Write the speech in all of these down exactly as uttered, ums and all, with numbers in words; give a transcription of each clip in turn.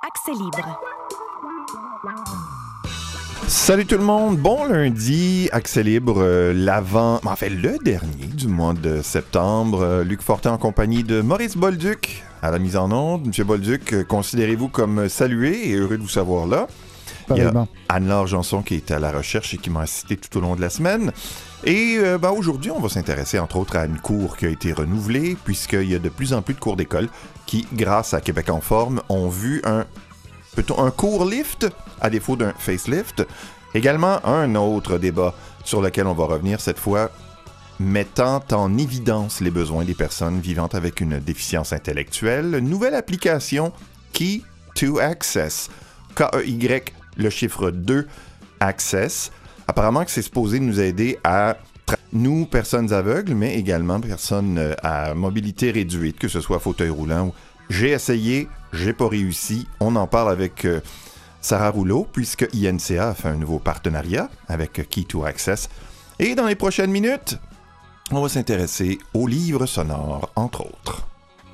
Accès libre. Salut tout le monde, bon lundi, Accès libre, euh, l'avant, en fait le dernier du mois de septembre. Euh, Luc Fortin en compagnie de Maurice Bolduc à la mise en onde. Monsieur Bolduc, euh, considérez-vous comme salué et heureux de vous savoir là. Il y a Anne-Laure Janson qui est à la recherche et qui m'a assisté tout au long de la semaine. Et euh, ben, aujourd'hui, on va s'intéresser entre autres à une cour qui a été renouvelée puisqu'il y a de plus en plus de cours d'école qui, grâce à Québec en forme, ont vu un, peut-on, un cours lift à défaut d'un facelift. Également, un autre débat sur lequel on va revenir cette fois, mettant en évidence les besoins des personnes vivant avec une déficience intellectuelle. Nouvelle application Key to Access. K E Y, le chiffre deux, Access. Apparemment que c'est supposé nous aider à, tra- nous, personnes aveugles, mais également personnes à mobilité réduite, que ce soit fauteuil roulant. J'ai essayé, j'ai pas réussi. On en parle avec euh, Sarah Rouleau, puisque I N C A a fait un nouveau partenariat avec Key to Access. Et dans les prochaines minutes, on va s'intéresser aux livres sonores, entre autres.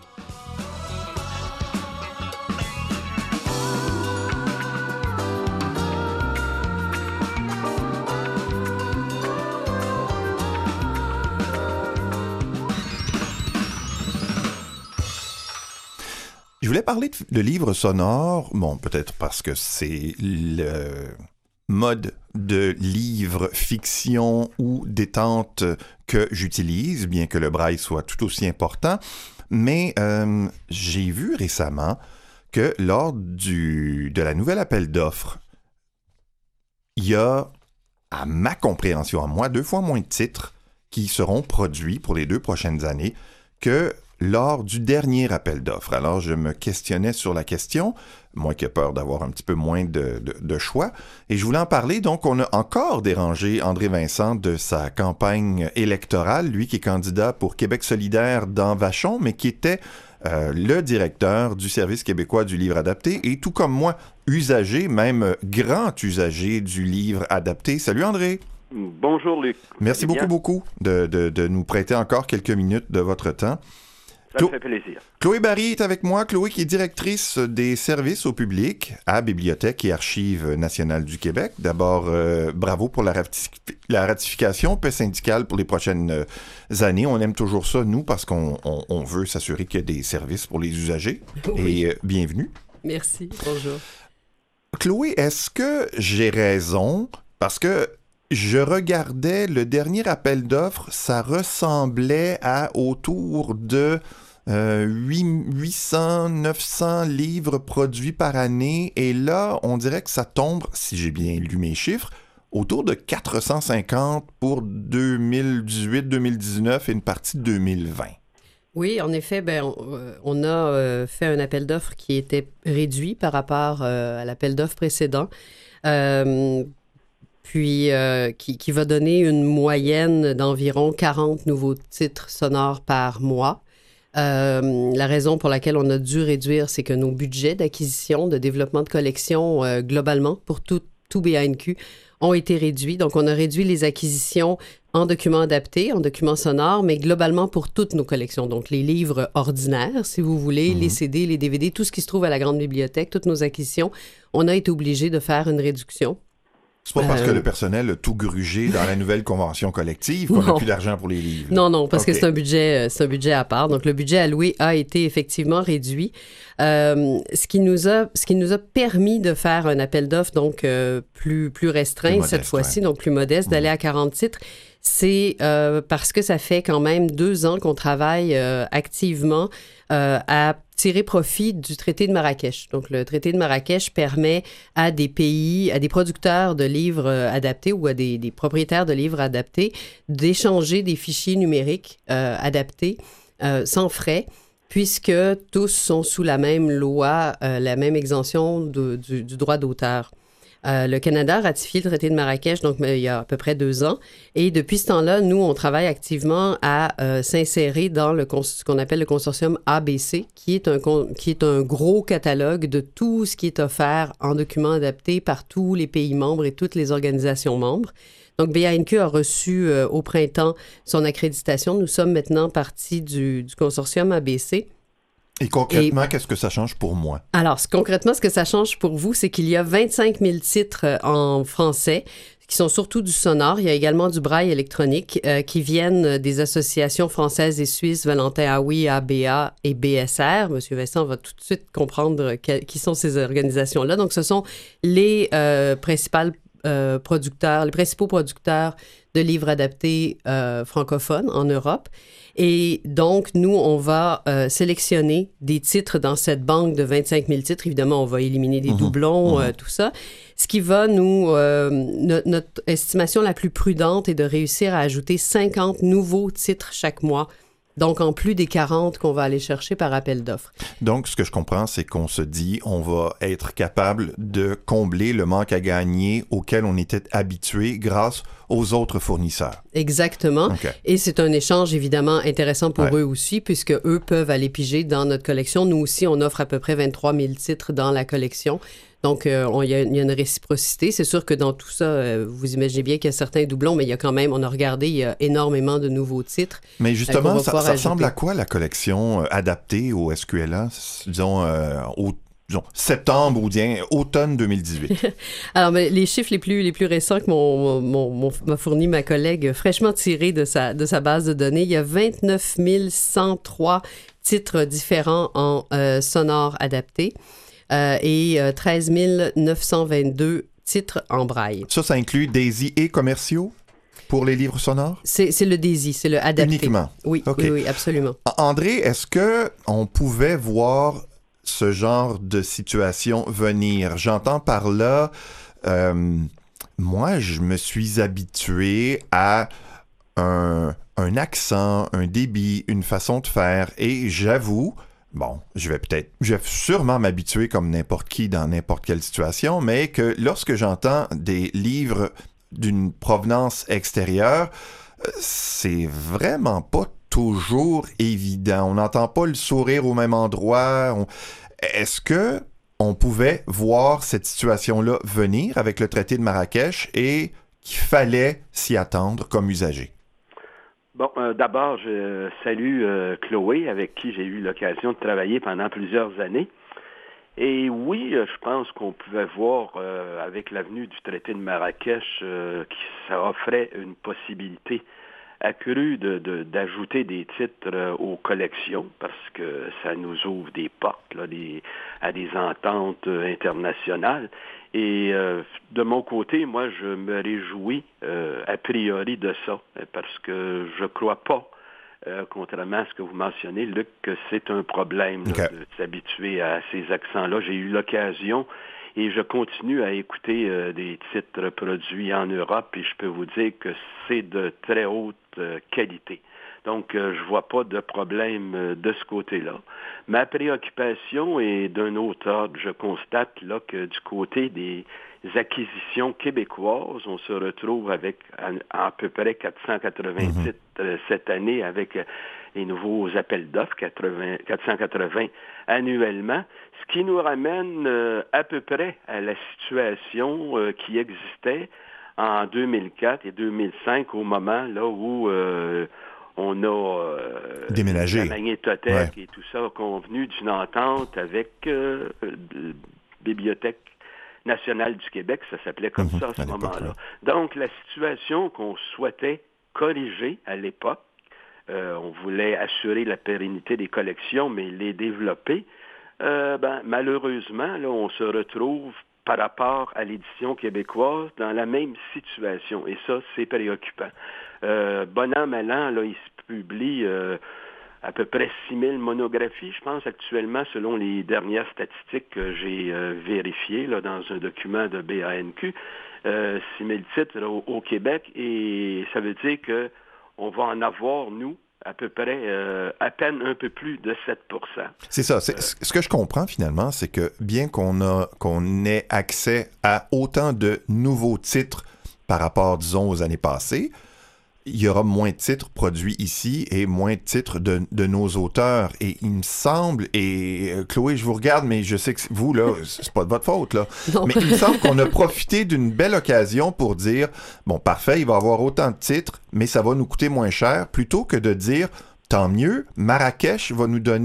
Je voulais parler de, de livres sonores, bon, peut-être parce que c'est le mode de livre fiction ou détente que j'utilise, bien que le braille soit tout aussi important, mais euh, j'ai vu récemment que lors du, de la nouvelle appel d'offres, il y a, à ma compréhension, à moi, deux fois moins de titres qui seront produits pour les deux prochaines années que lors du dernier appel d'offres. Alors, je me questionnais sur la question, moi qui ai peur d'avoir un petit peu moins de, de, de choix, et je voulais en parler. Donc, on a encore dérangé André Vincent de sa campagne électorale, lui qui est candidat pour Québec solidaire dans Vachon, mais qui était euh, le directeur du Service québécois du livre adapté, et tout comme moi, usager, même grand usager du livre adapté. Salut André! Bonjour Luc. Merci beaucoup, beaucoup de, de, de nous prêter encore quelques minutes de votre temps. Ça Clo- me fait plaisir. Chloé Barry est avec moi. Chloé qui est directrice des services au public à Bibliothèque et Archives nationales du Québec. D'abord, euh, bravo pour la, ratif- la ratification, paix syndicale pour les prochaines euh, années. On aime toujours ça, nous, parce qu'on on, on veut s'assurer qu'il y a des services pour les usagers. Oui. Et euh, bienvenue. Merci, bonjour. Chloé, est-ce que j'ai raison? Parce que je regardais le dernier appel d'offres, ça ressemblait à autour de euh, huit cents, neuf cents livres produits par année. Et là, on dirait que ça tombe, si j'ai bien lu mes chiffres, autour de quatre cent cinquante pour deux mille dix-huit deux mille dix-neuf et une partie de deux mille vingt. Oui, en effet, ben, on, on a euh, fait un appel d'offres qui était réduit par rapport euh, à l'appel d'offres précédent. Euh, puis euh, qui, qui va donner une moyenne d'environ quarante nouveaux titres sonores par mois. Euh, la raison pour laquelle on a dû réduire, c'est que nos budgets d'acquisition, de développement de collection, euh, globalement, pour tout, tout B A N Q, ont été réduits. Donc, on a réduit les acquisitions en documents adaptés, en documents sonores, mais globalement pour toutes nos collections. Donc, les livres ordinaires, si vous voulez, mm-hmm. les C D, les D V D, tout ce qui se trouve à la grande bibliothèque, toutes nos acquisitions, on a été obligé de faire une réduction. C'est pas parce euh... que le personnel a tout grugé dans la nouvelle convention collective qu'on n'a plus d'argent pour les livres. Non, non, parce okay. que c'est un budget, c'est un budget à part. Donc, le budget alloué a été effectivement réduit. Euh, ce qui nous a, ce qui nous a permis de faire un appel d'offres donc euh, plus plus restreint plus modeste, cette fois-ci, ouais. donc plus modeste, mmh. d'aller à quarante titres. C'est euh, parce que ça fait quand même deux ans qu'on travaille euh, activement euh, à tirer profit du traité de Marrakech. Donc, le traité de Marrakech permet à des pays, à des producteurs de livres adaptés ou à des, des propriétaires de livres adaptés d'échanger des fichiers numériques euh, adaptés euh, sans frais, puisque tous sont sous la même loi, euh, la même exemption de, du, du droit d'auteur. Euh, le Canada a ratifié le traité de Marrakech donc il y a à peu près deux ans. Et depuis ce temps-là, nous, on travaille activement à euh, s'insérer dans le cons- ce qu'on appelle le consortium A B C, qui est, un con- qui est un gros catalogue de tout ce qui est offert en documents adaptés par tous les pays membres et toutes les organisations membres. Donc, B A N Q a reçu euh, au printemps son accréditation. Nous sommes maintenant partie du, du consortium A B C. Et concrètement, Et... qu'est-ce que ça change pour moi? Alors, concrètement, ce que ça change pour vous, c'est qu'il y a vingt-cinq mille titres en français, qui sont surtout du sonore. Il y a également du braille électronique euh, qui viennent des associations françaises et suisses Valentin Haoui, A B A et B S R. Monsieur Vincent va tout de suite comprendre que, qui sont ces organisations-là. Donc, ce sont les euh, principales euh, producteurs, les principaux producteurs de livres adaptés euh, francophones en Europe. Et donc, nous, on va euh, sélectionner des titres dans cette banque de vingt-cinq mille titres. Évidemment, on va éliminer des mmh, doublons, mmh. Euh, tout ça. Ce qui va nous... Euh, no- notre estimation la plus prudente est de réussir à ajouter cinquante nouveaux titres chaque mois. Donc, en plus des quarante qu'on va aller chercher par appel d'offres. Donc, ce que je comprends, c'est qu'on se dit, on va être capable de combler le manque à gagner auquel on était habitué grâce aux autres fournisseurs. Exactement. Okay. Et c'est un échange évidemment intéressant pour ouais. eux aussi, puisque eux peuvent aller piger dans notre collection. Nous aussi, on offre à peu près vingt-trois mille titres dans la collection. Donc, il euh, y, y a une réciprocité. C'est sûr que dans tout ça, euh, vous imaginez bien qu'il y a certains doublons, mais il y a quand même, on a regardé, il y a énormément de nouveaux titres. Mais justement, ça, ça ressemble à quoi la collection euh, adaptée au S Q L A, disons, euh, au disons, septembre ou bien automne deux mille dix-huit? Alors, mais les chiffres les plus, les plus récents que mon, mon, mon, m'a fourni ma collègue, fraîchement tirés de sa, de sa base de données, il y a vingt-neuf mille cent trois titres différents en euh, sonore adapté. Euh, et euh, treize mille neuf cent vingt-deux titres en braille. Ça, ça inclut DAISY et commerciaux pour les livres sonores? C'est, c'est le DAISY, c'est le adapté. Uniquement? Oui, okay. oui, oui, absolument. André, est-ce qu'on pouvait voir ce genre de situation venir? J'entends par là, euh, moi, je me suis habitué à un, un accent, un débit, une façon de faire, et j'avoue, bon, je vais peut-être, je vais sûrement m'habituer comme n'importe qui dans n'importe quelle situation, mais que lorsque j'entends des livres d'une provenance extérieure, c'est vraiment pas toujours évident. On n'entend pas le sourire au même endroit. On... Est-ce que on pouvait voir cette situation-là venir avec le traité de Marrakech et qu'il fallait s'y attendre comme usager? Bon, euh, d'abord, je salue euh, Chloé, avec qui j'ai eu l'occasion de travailler pendant plusieurs années. Et oui, euh, je pense qu'on pouvait voir, euh, avec l'avenue du traité de Marrakech, euh, que ça offrait une possibilité accrue de, de, d'ajouter des titres euh, aux collections, parce que ça nous ouvre des portes là, des, à des ententes euh, internationales. Et euh, de mon côté, moi, je me réjouis euh, a priori de ça, parce que je crois pas, euh, contrairement à ce que vous mentionnez, Luc, que c'est un problème okay. là, de s'habituer à ces accents-là. J'ai eu l'occasion et je continue à écouter euh, des titres produits en Europe et je peux vous dire que c'est de très haute euh, qualité. Donc, euh, je vois pas de problème euh, de ce côté-là. Ma préoccupation est d'un autre ordre. Je constate là que du côté des acquisitions québécoises, on se retrouve avec à, à peu près quatre cent quatre-vingts mm-hmm. titres euh, cette année avec euh, les nouveaux appels d'offres, quatre cent quatre-vingts annuellement, ce qui nous ramène euh, à peu près à la situation euh, qui existait en deux mille quatre et deux mille cinq, au moment là où euh, on a euh, déménagé. La magnétothèque ouais. et tout ça convenu d'une entente avec euh, la Bibliothèque nationale du Québec, ça s'appelait comme mmh, ça à ce à moment-là. Ouais. Donc, la situation qu'on souhaitait corriger à l'époque, euh, on voulait assurer la pérennité des collections, mais les développer, euh, ben, malheureusement, là, on se retrouve par rapport à l'édition québécoise dans la même situation. Et ça, c'est préoccupant. Euh, bon an, mal an, là, il se publie euh, à peu près six mille monographies, je pense, actuellement, selon les dernières statistiques que j'ai euh, vérifiées là, dans un document de B A N Q. Euh, six mille titres là, au, au Québec, et ça veut dire qu'on va en avoir, nous, à peu près, euh, à peine un peu plus de sept pour cent. C'est ça. C'est, euh, ce que je comprends, finalement, c'est que bien qu'on a, qu'on ait accès à autant de nouveaux titres par rapport, disons, aux années passées, il y aura moins de titres produits ici et moins de titres de, de nos auteurs. Et il me semble, et euh, Chloé, je vous regarde, mais je sais que vous, là, c'est pas de votre faute, là. Non. Mais il me semble qu'on a profité d'une belle occasion pour dire, bon, parfait, il va y avoir autant de titres, mais ça va nous coûter moins cher, plutôt que de dire, tant mieux, Marrakech va nous donner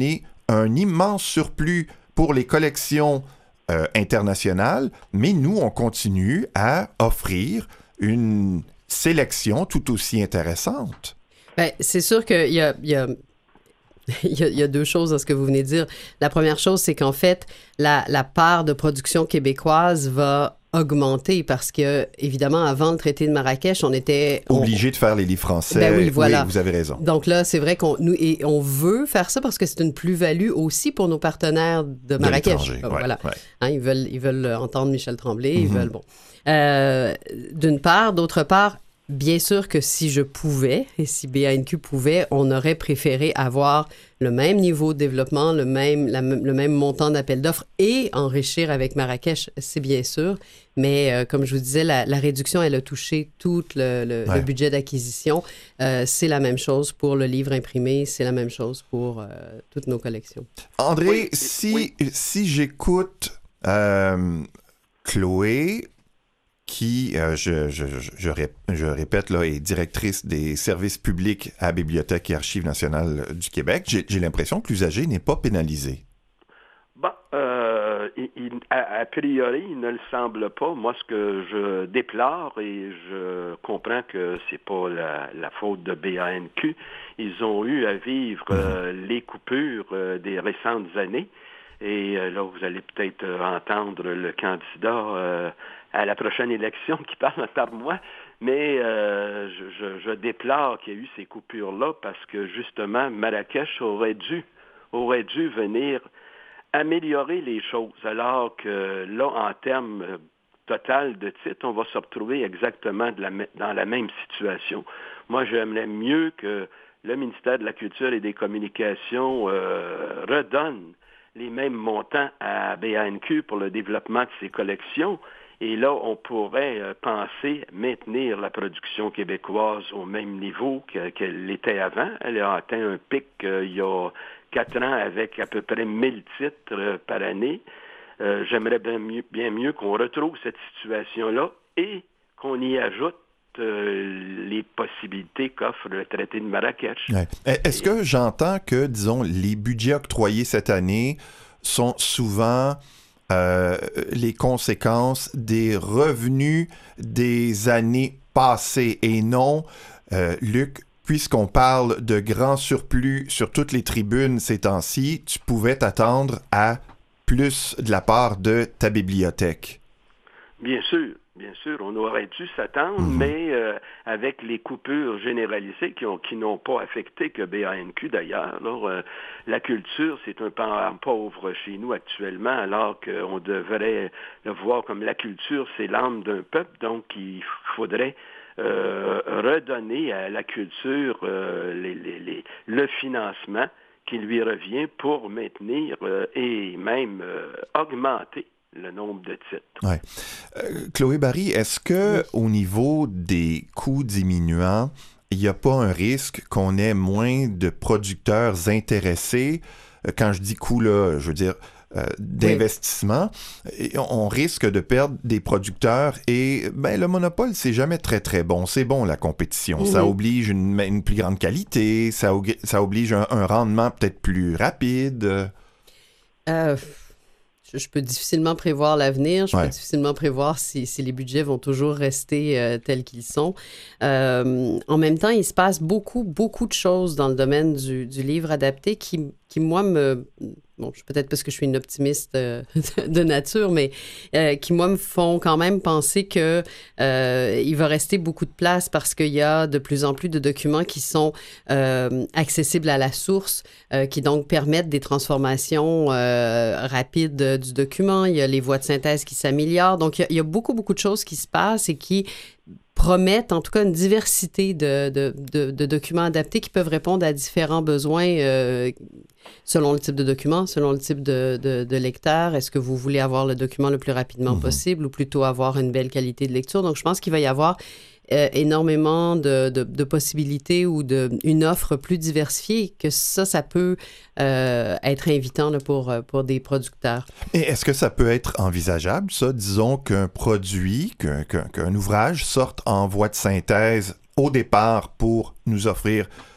un immense surplus pour les collections euh, internationales, mais nous, on continue à offrir une sélection tout aussi intéressante. Bien, c'est sûr qu'il y a, il y a... Il y, a, il y a deux choses dans ce que vous venez de dire. La première chose, c'est qu'en fait, la, la part de production québécoise va augmenter parce que, évidemment, avant le traité de Marrakech, on était... Obligé on... de faire les livres français. Ben oui, voilà. Oui, vous avez raison. Donc là, c'est vrai qu'on nous, et on veut faire ça parce que c'est une plus-value aussi pour nos partenaires de Marrakech. De euh, ouais, voilà. Ouais. Hein, ils veulent, ils veulent entendre Michel Tremblay, mm-hmm. ils veulent... Bon. Euh, d'une part. D'autre part, bien sûr que si je pouvais, et si B A N Q pouvait, on aurait préféré avoir le même niveau de développement, le même, la, le même montant d'appel d'offres et enrichir avec Marrakech, c'est bien sûr. Mais euh, comme je vous disais, la, la réduction, elle a touché tout le, le, ouais. le budget d'acquisition. Euh, c'est la même chose pour le livre imprimé, c'est la même chose pour euh, toutes nos collections. André, oui, si, oui. si j'écoute euh, Chloé, qui, euh, je, je, je, je, rép- je répète, là, est directrice des services publics à la Bibliothèque et Archives nationales du Québec, j'ai, j'ai l'impression que l'usager n'est pas pénalisé. Bon, euh, il, il, a, a priori, il ne le semble pas. Moi, ce que je déplore, et je comprends que c'est pas la, la faute de B A N Q, ils ont eu à vivre euh, les coupures euh, des récentes années. Et euh, là, vous allez peut-être euh, entendre le candidat euh, à la prochaine élection qui parle par moi, mais euh, je, je, je déplore qu'il y ait eu ces coupures-là parce que, justement, Marrakech aurait dû, aurait dû venir améliorer les choses, alors que là, en termes euh, total de titres, on va se retrouver exactement de la, dans la même situation. Moi, j'aimerais mieux que le ministère de la Culture et des Communications euh, redonne les mêmes montants à B A N Q pour le développement de ses collections. Et là, on pourrait euh, penser maintenir la production québécoise au même niveau que, qu'elle était avant. Elle a atteint un pic euh, il y a quatre ans avec à peu près mille titres euh, par année. Euh, j'aimerais bien mieux, bien mieux qu'on retrouve cette situation-là et qu'on y ajoute euh, les possibilités qu'offre le traité de Marrakech. Ouais. Est-ce que j'entends que, disons, les budgets octroyés cette année sont souvent euh, les conséquences des revenus des années passées et non, euh, Luc, puisqu'on parle de grands surplus sur toutes les tribunes ces temps-ci, tu pouvais t'attendre à plus de la part de ta bibliothèque? Bien sûr. Bien sûr, on aurait dû s'attendre, mmh. mais euh, avec les coupures généralisées qui, ont, qui n'ont pas affecté que B A N Q d'ailleurs. Alors, euh, la culture, c'est un pan pauvre chez nous actuellement, alors qu'on devrait le voir comme la culture, c'est l'âme d'un peuple, donc il faudrait euh, redonner à la culture euh, les, les, les, le financement qui lui revient pour maintenir euh, et même euh, augmenter le nombre de titres. Ouais. Euh, Chloé Barry, est-ce que oui. au niveau des coûts diminuants, il n'y a pas un risque qu'on ait moins de producteurs intéressés? Quand je dis coûts, là, je veux dire euh, d'investissement. Oui. On risque de perdre des producteurs et ben, le monopole, c'est jamais très, très bon. C'est bon, la compétition. Mm-hmm. Ça oblige une, une plus grande qualité, ça, ça oblige un, un rendement peut-être plus rapide. Euh... Je peux difficilement prévoir l'avenir. Je ouais. peux difficilement prévoir si, si les budgets vont toujours rester euh, tels qu'ils sont. Euh, en même temps, il se passe beaucoup, beaucoup de choses dans le domaine du, du livre adapté qui, qui, moi, me... Bon, peut-être parce que je suis une optimiste euh, de nature, mais euh, qui, moi, me font quand même penser que euh, il va rester beaucoup de place parce qu'il y a de plus en plus de documents qui sont euh, accessibles à la source, euh, qui donc permettent des transformations euh, rapides du document. Il y a les voies de synthèse qui s'améliorent. Donc, il y a, il y a beaucoup, beaucoup de choses qui se passent et qui promettent en tout cas une diversité de, de, de, de documents adaptés qui peuvent répondre à différents besoins euh, selon le type de document, selon le type de, de, de lecteur. Est-ce que vous voulez avoir le document le plus rapidement mm-hmm. possible ou plutôt avoir une belle qualité de lecture? Donc, je pense qu'il va y avoir euh, énormément de, de, de possibilités ou de, une offre plus diversifiée, que ça, ça peut euh, être invitant là, pour, pour des producteurs. Et est-ce que ça peut être envisageable, ça? Disons qu'un produit, qu'un, qu'un, qu'un ouvrage sorte en voie de synthèse au départ pour nous offrir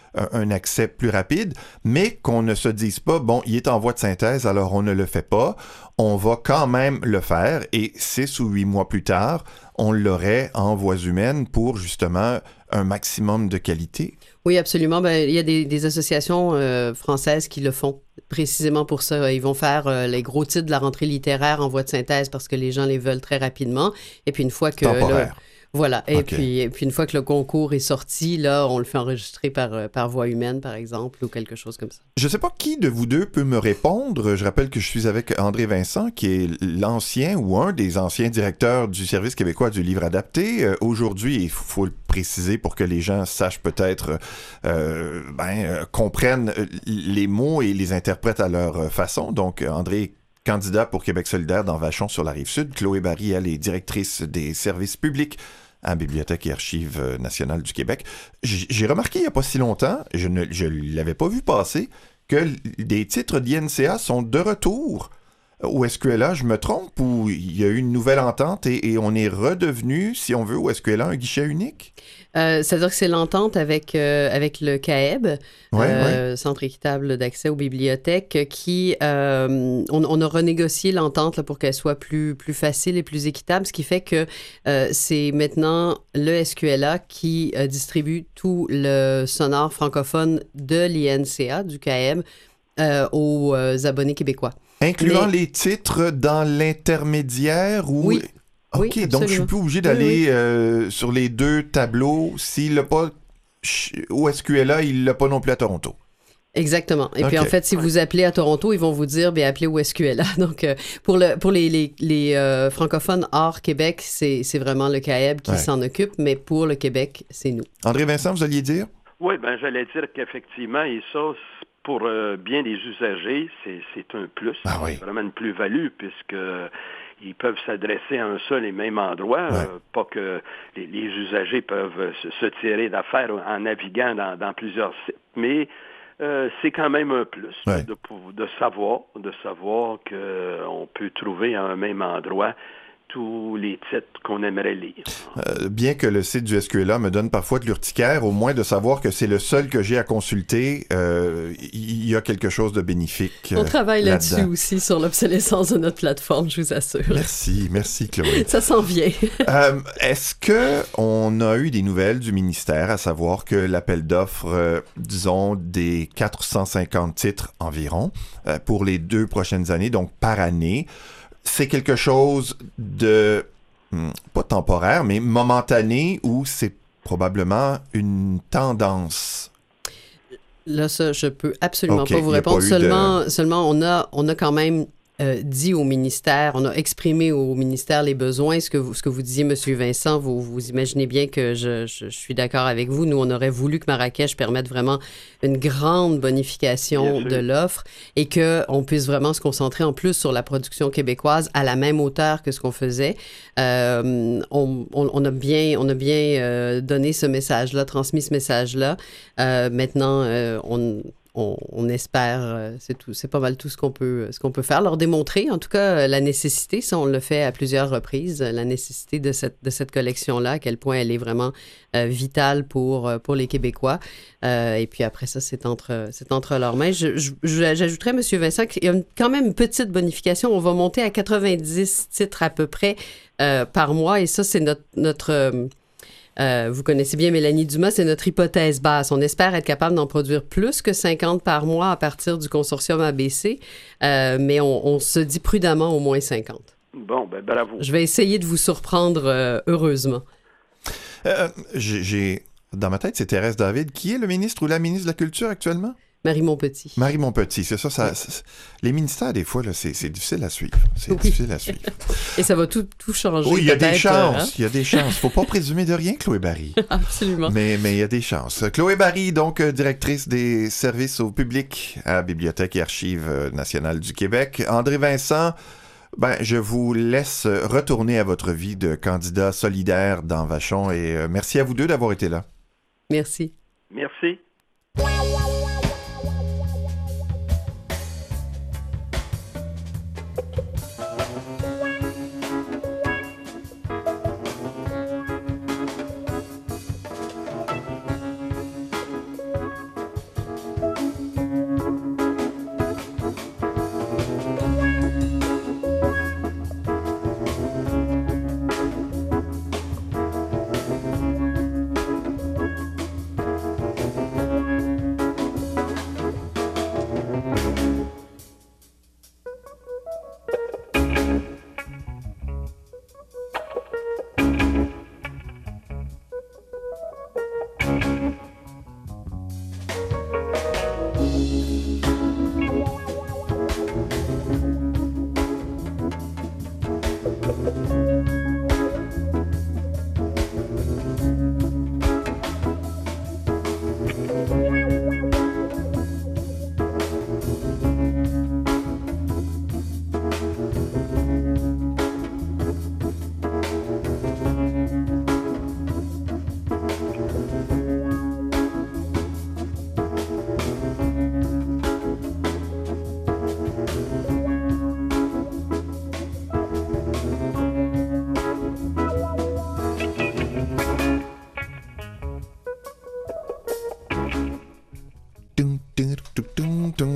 un, un accès plus rapide, mais qu'on ne se dise pas, bon, il est en voie de synthèse, alors on ne le fait pas. On va quand même le faire et six ou huit mois plus tard, on l'aurait en voies humaines pour justement un maximum de qualité. Oui, absolument. Ben, il y a des, des associations euh, françaises qui le font précisément pour ça. Ils vont faire euh, les gros titres de la rentrée littéraire en voie de synthèse parce que les gens les veulent très rapidement. Et puis une fois que... Temporaire. Le, voilà. Et, Okay. puis, et puis une fois que le concours est sorti, là, on le fait enregistrer par, par voie humaine, par exemple, ou quelque chose comme ça. Je ne sais pas qui de vous deux peut me répondre. Je rappelle que je suis avec André Vincent, qui est l'ancien ou un des anciens directeurs du Service québécois du livre adapté. Euh, aujourd'hui, il faut le préciser pour que les gens sachent peut-être, euh, ben, euh, comprennent les mots et les interprètent à leur façon. Donc, André candidat pour Québec solidaire dans Vachon sur la Rive-Sud. Chloé Barry, elle est directrice des services publics à la Bibliothèque et Archives nationales du Québec. J'ai remarqué il n'y a pas si longtemps, je ne je l'avais pas vu passer, que des titres d'I N C A sont de retour au S Q L A. Je me trompe ou il y a eu une nouvelle entente et, et on est redevenu, si on veut, au S Q L A un guichet unique? Euh, c'est-à-dire que c'est l'entente avec, euh, avec le C A E B, ouais, euh, ouais. Centre équitable d'accès aux bibliothèques, qui, euh, on, on a renégocié l'entente là, pour qu'elle soit plus, plus facile et plus équitable, ce qui fait que euh, c'est maintenant le S Q L A qui euh, distribue tout le sonore francophone de l'I N C A, du C A E B, euh, aux euh, abonnés québécois. Incluant Mais... les titres dans l'intermédiaire ou... Oui. OK, Oui, donc je suis plus obligé d'aller oui, oui. euh, sur les deux tableaux. S'il l'a pas au S Q L A, il l'a pas non plus à Toronto. Exactement. Et okay. puis, en fait, si vous appelez à Toronto, ils vont vous dire, bien, appelez au S Q L A. Donc, euh, pour, le, pour les, les, les euh, francophones hors Québec, c'est vraiment le C A E B qui ouais. s'en occupe, mais pour le Québec, c'est nous. André Vincent, vous alliez dire? Oui, ben j'allais dire qu'effectivement, et ça, pour euh, bien des usagers, c'est un plus. Ah oui. C'est vraiment une plus-value, puisque... ils peuvent s'adresser à un seul et même endroit, ouais. euh, pas que les, les usagers peuvent se, se tirer d'affaire en naviguant dans, dans plusieurs sites, mais euh, c'est quand même un plus ouais. de, de savoir, de savoir qu'on peut trouver à un même endroit tous les titres qu'on aimerait lire. Euh, bien que le site du S Q L A me donne parfois de l'urticaire, au moins de savoir que c'est le seul que j'ai à consulter, euh, il y a quelque chose de bénéfique. On travaille là là-dessus aussi sur l'obsolescence de notre plateforme, je vous assure. Merci, merci Chloé. Ça s'en vient. euh, Est-ce qu'on a eu des nouvelles du ministère, à savoir que l'appel d'offres, euh, disons, des quatre cent cinquante titres environ, euh, pour les deux prochaines années, donc par année, c'est quelque chose de, pas temporaire, mais momentané, ou c'est probablement une tendance? Là, ça, je peux absolument okay, pas vous répondre. Pas seulement, de... seulement, on a, on a quand même euh, dit au ministère, on a exprimé au ministère les besoins. Ce que vous, ce que vous disiez, M. Vincent, vous, vous imaginez bien que je, je, je suis d'accord avec vous. Nous, on aurait voulu que Marrakech permette vraiment une grande bonification de l'offre et qu'on puisse vraiment se concentrer en plus sur la production québécoise à la même hauteur que ce qu'on faisait. Euh, on, on, on a bien, on a bien euh, donné ce message-là, transmis ce message-là. Euh, maintenant, euh, on... On, on espère, euh, c'est tout, c'est pas mal tout ce qu'on peut, ce qu'on peut faire, leur démontrer, en tout cas, la nécessité, ça on le fait à plusieurs reprises, la nécessité de cette, de cette collection-là, à quel point elle est vraiment euh, vitale pour, pour les Québécois. Euh, et puis après ça, c'est entre, c'est entre leurs mains. Je, je, j'ajouterais, M. Vincent, qu'il y a quand même une petite bonification. On va monter à quatre-vingt-dix titres à peu près euh, par mois, et ça, c'est notre... notre euh, Euh, vous connaissez bien Mélanie Dumas, c'est notre hypothèse basse. On espère être capable d'en produire plus que cinquante par mois à partir du consortium A B C, euh, mais on, on se dit prudemment au moins cinquante. Bon, ben bravo. Je vais essayer de vous surprendre euh, heureusement. Euh, j'ai, dans ma tête, c'est Thérèse David. Qui est le ministre ou la ministre de la Culture actuellement? Marie Montpetit. Marie Montpetit, c'est ça. ça oui. Les ministères, des fois, là, c'est, c'est difficile à suivre. C'est oui. difficile à suivre. Et ça va tout, tout changer. Oui, il y a des chances. Hein? Il y a des chances. Faut pas présumer de rien, Chloé Barry. Absolument. Mais mais il y a des chances. Chloé Barry, donc directrice des services au public à la Bibliothèque et Archives nationales du Québec. André Vincent, ben, je vous laisse retourner à votre vie de candidat solidaire dans Vachon et euh, merci à vous deux d'avoir été là. Merci. Merci.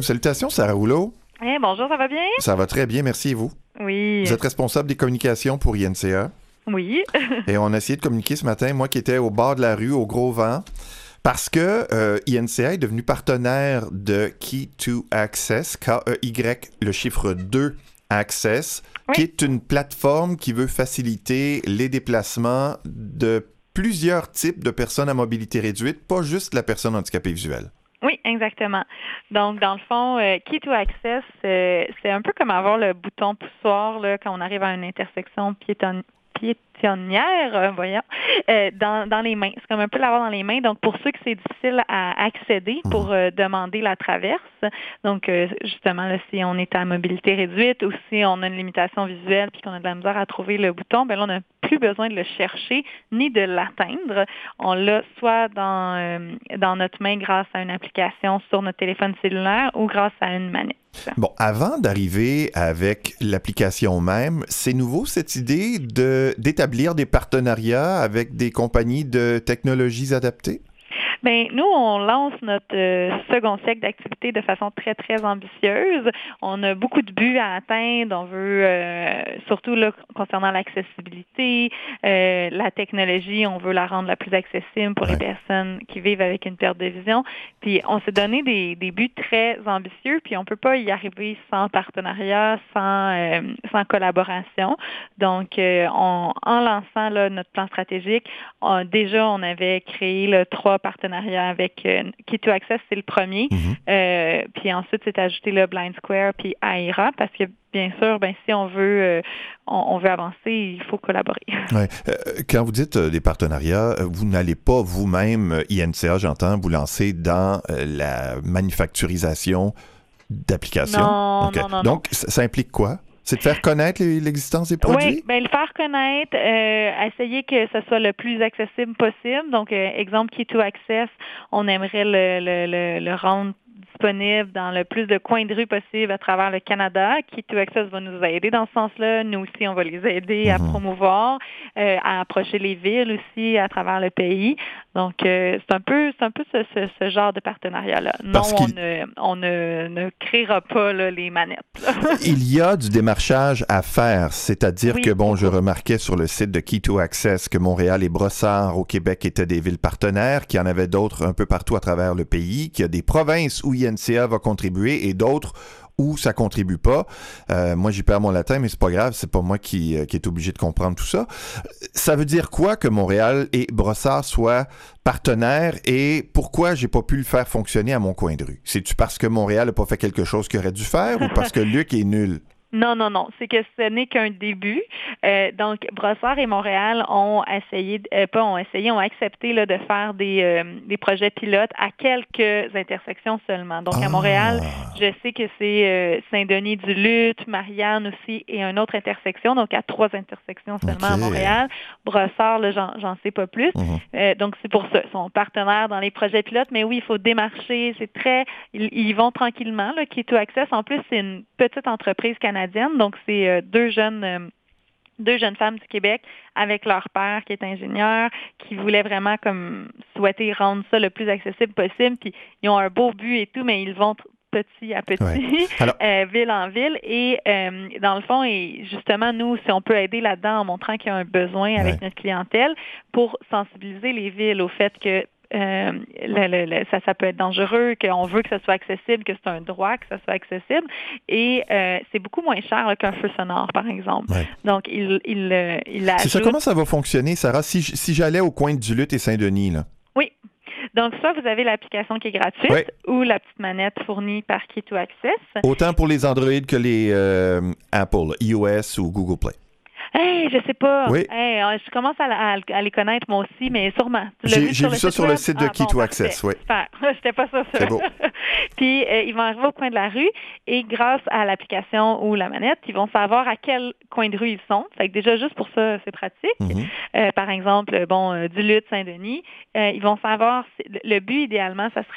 Salutations, Sarah Rouleau. Hey, bonjour, ça va bien? Ça va très bien, merci et vous? Oui. Vous êtes responsable des communications pour I N C A. Oui. Et on a essayé de communiquer ce matin, moi qui étais au bord de la rue, au gros vent, parce que euh, I N C A est devenu partenaire de Key to Access, K E Y, le chiffre deux, Access, oui. qui est une plateforme qui veut faciliter les déplacements de plusieurs types de personnes à mobilité réduite, pas juste la personne handicapée visuelle. Oui, exactement. Donc, dans le fond, euh, Key to Access, euh, c'est un peu comme avoir le bouton poussoir là, quand on arrive à une intersection piétonne. piétonnière, euh, voyons, euh, dans, dans les mains. C'est comme un peu l'avoir dans les mains. Donc, pour ceux que c'est difficile à accéder pour euh, demander la traverse, donc, euh, justement, là, si on est à mobilité réduite ou si on a une limitation visuelle puis qu'on a de la misère à trouver le bouton, bien là, on n'a plus besoin de le chercher ni de l'atteindre. On l'a soit dans, euh, dans notre main grâce à une application sur notre téléphone cellulaire ou grâce à une manette. Bon, avant d'arriver avec l'application même, c'est nouveau cette idée de, d'établir des partenariats avec des compagnies de technologies adaptées? Bien, nous, on lance notre euh, second siècle d'activité de façon très, très ambitieuse. On a beaucoup de buts à atteindre. On veut, euh, surtout là, concernant l'accessibilité, euh, la technologie, on veut la rendre la plus accessible pour ouais. les personnes qui vivent avec une perte de vision. Puis, on s'est donné des, des buts très ambitieux, puis on ne peut pas y arriver sans partenariat, sans, euh, sans collaboration. Donc, euh, on, en lançant là, notre plan stratégique, on, déjà, on avait créé là, trois partenariats avec euh, Key to Access, c'est le premier. Mm-hmm. Euh, puis ensuite, c'est ajouté le Blind Square puis Aira, parce que bien sûr, ben si on veut euh, on, on veut avancer, il faut collaborer. Ouais. Euh, quand vous dites euh, des partenariats, vous n'allez pas vous-même, I N C A, j'entends, vous lancer dans euh, la manufacturisation d'applications? Non, okay. non, non. Donc, non. Ça, ça implique quoi? C'est de faire connaître l'existence des produits? Oui, bien, le faire connaître, euh, essayer que ce soit le plus accessible possible. Donc, euh, exemple, Key to Access, on aimerait le, le, le, le rendre disponible dans le plus de coins de rue possible à travers le Canada. Key to Access va nous aider dans ce sens-là. Nous aussi, on va les aider mm-hmm. à promouvoir, euh, à approcher les villes aussi à travers le pays. Donc, euh, c'est un peu, c'est un peu ce, ce, ce genre de partenariat-là. Non, on, ne, on ne, ne créera pas là, les manettes. Là. Il y a du démarchage à faire, c'est-à-dire oui, que, bon, je remarquais sur le site de Key to Access que Montréal et Brossard au Québec étaient des villes partenaires, qu'il y en avait d'autres un peu partout à travers le pays, qu'il y a des provinces où I N C A va contribuer et d'autres où ça contribue pas. Euh, moi, j'y perds mon latin, mais c'est pas grave, c'est pas moi qui, euh, qui est obligé de comprendre tout ça. Ça veut dire quoi que Montréal et Brossard soient partenaires et pourquoi j'ai pas pu le faire fonctionner à mon coin de rue? C'est-tu parce que Montréal n'a pas fait quelque chose qu'il aurait dû faire ou parce que Luc est nul? Non, non, non. C'est que ce n'est qu'un début. Euh, donc, Brossard et Montréal ont essayé, euh, pas ont essayé, ont accepté là, de faire des, euh, des projets pilotes à quelques intersections seulement. Donc, ah. à Montréal, je sais que c'est euh, Saint-Denis-du-Luth, Marianne aussi, et une autre intersection. Donc, à trois intersections seulement okay. à Montréal. Brossard, là, j'en, j'en sais pas plus. Mm-hmm. Euh, donc, c'est pour ça. Ils sont partenaires dans les projets pilotes. Mais oui, il faut démarcher. C'est très... Ils, ils vont tranquillement, là, Key to Access. En plus, c'est une petite entreprise canadienne. Donc, c'est euh, deux jeunes euh, deux jeunes femmes du Québec avec leur père qui est ingénieur, qui voulaient vraiment comme souhaiter rendre ça le plus accessible possible. Puis, ils ont un beau but et tout, mais ils vont petit à petit, ouais. Alors... euh, ville en ville. Et euh, dans le fond, et justement, nous, si on peut aider là-dedans en montrant qu'il y a un besoin avec ouais. notre clientèle pour sensibiliser les villes au fait que Euh, le, le, le, ça, ça peut être dangereux, qu'on veut que ça soit accessible, que c'est un droit que ça soit accessible. Et euh, c'est beaucoup moins cher là, qu'un feu sonore, par exemple. Ouais. Donc, il, il, il, il ajoute... C'est ça, comment ça va fonctionner, Sarah? Si, si j'allais au coin du Luth et Saint-Denis, là? Oui. Donc, soit vous avez l'application qui est gratuite oui. ou la petite manette fournie par Key to Access. Autant pour les Android que les euh, Apple, iOS ou Google Play. Hey, je sais pas. Oui. Hey, je commence à, à, à les connaître moi aussi, mais sûrement. J'ai vu, j'ai vu ça sur le site de ah, Key to bon, Access, oui. Super. J'étais pas sûre. C'est beau. Puis, euh, ils vont arriver au coin de la rue et grâce à l'application ou la manette, ils vont savoir à quel coin de rue ils sont. Fait que déjà, juste pour ça, c'est pratique. Mm-hmm. Euh, par exemple, bon, euh, du Luth, Saint-Denis, euh, ils vont savoir, le but, idéalement, ça serait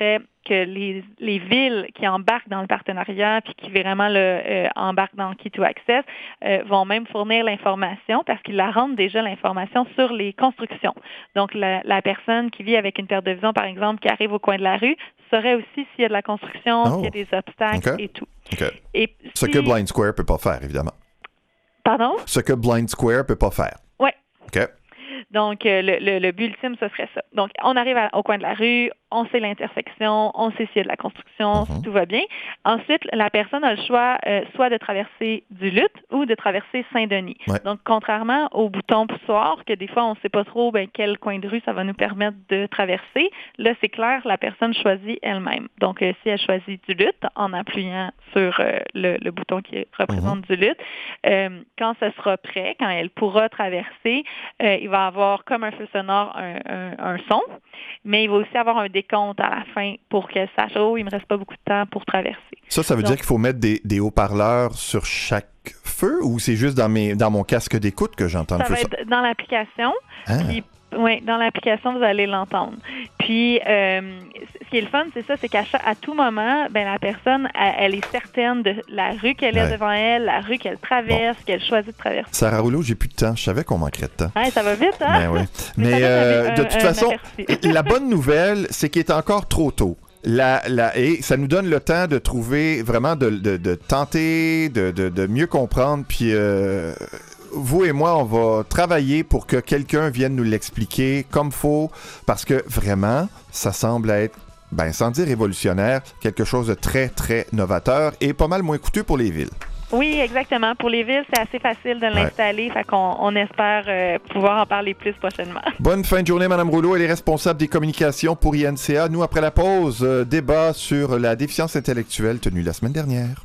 que les, les villes qui embarquent dans le partenariat puis qui vraiment le, euh, embarquent dans Key to Access euh, vont même fournir l'information parce qu'ils la rendent déjà l'information sur les constructions. Donc, la, la personne qui vit avec une perte de vision, par exemple, qui arrive au coin de la rue, saurait aussi s'il y a de la construction, oh. s'il y a des obstacles okay. et tout. Okay. Et Ce si... que Blind Square ne peut pas faire, évidemment. Pardon? Ce que Blind Square ne peut pas faire. Oui. OK. Donc, euh, le, le, le but ultime, ce serait ça. Donc, on arrive à, au coin de la rue, on sait l'intersection, on sait s'il y a de la construction, mm-hmm. si tout va bien. Ensuite, la personne a le choix euh, soit de traverser Duluth ou de traverser Saint-Denis. Ouais. Donc, contrairement au bouton poussoir, que des fois, on ne sait pas trop ben, quel coin de rue ça va nous permettre de traverser, là, c'est clair, la personne choisit elle-même. Donc, euh, si elle choisit Duluth, en appuyant sur euh, le, le bouton qui représente mm-hmm. Duluth, euh, quand ce sera prêt, quand elle pourra traverser, euh, il va avoir comme un feu sonore un, un, un son, mais il va aussi avoir un décompte à la fin pour qu'elle sache « Oh, il ne me reste pas beaucoup de temps pour traverser ». Ça, ça veut Donc, dire qu'il faut mettre des, des haut-parleurs sur chaque feu ou c'est juste dans, mes, dans mon casque d'écoute que j'entends le feu? Ça va être dans l'application, ah. puis oui, dans l'application, vous allez l'entendre. Puis, euh, ce qui est le fun, c'est ça, c'est qu'à chaque, à tout moment, ben la personne, elle, elle est certaine de la rue qu'elle ouais. est devant elle, la rue qu'elle traverse, bon. qu'elle choisit de traverser. Sarah Rouleau, j'ai plus de temps. Je savais qu'on manquerait de temps. Ouais, ça va vite, hein? Ben ouais. Mais, Mais euh, de un, toute un, façon, un la bonne nouvelle, c'est qu'il est encore trop tôt. La, la, et ça nous donne le temps de trouver vraiment, de, de, de tenter, de, de, de mieux comprendre, puis... Euh, vous et moi, on va travailler pour que quelqu'un vienne nous l'expliquer comme faut, parce que vraiment, ça semble être, ben, sans dire révolutionnaire, quelque chose de très, très novateur et pas mal moins coûteux pour les villes. Oui, exactement. Pour les villes, c'est assez facile de l'installer, ouais. fait qu'on on espère euh, pouvoir en parler plus prochainement. Bonne fin de journée, Mme Rouleau. Elle est responsable des communications pour I N C A. Nous, après la pause, euh, débat sur la déficience intellectuelle tenue la semaine dernière.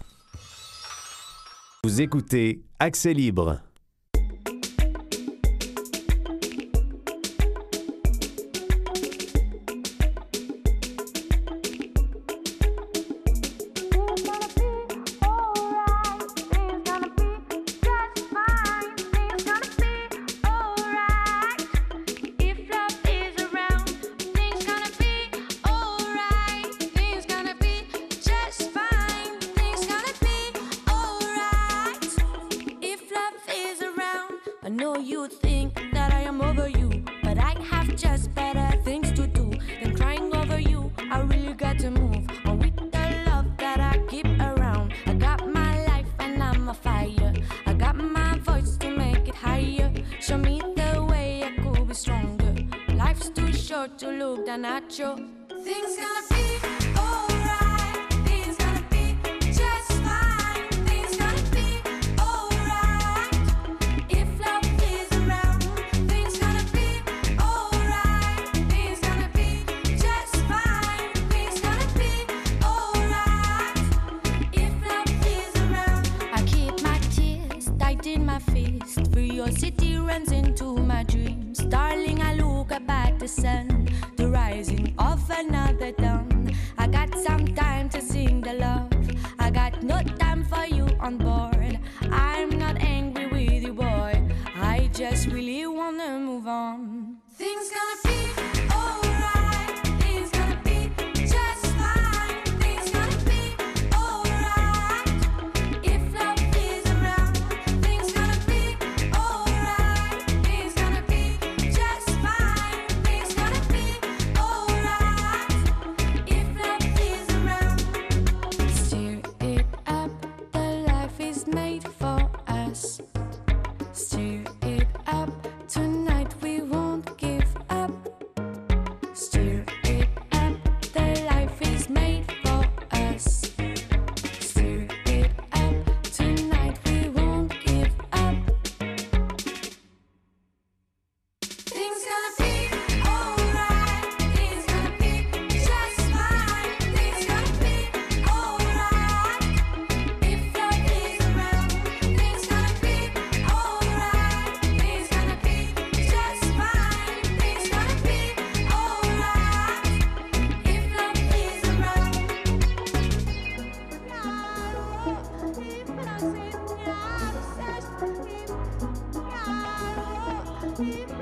Vous écoutez Accès libre.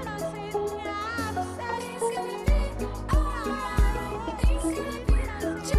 Just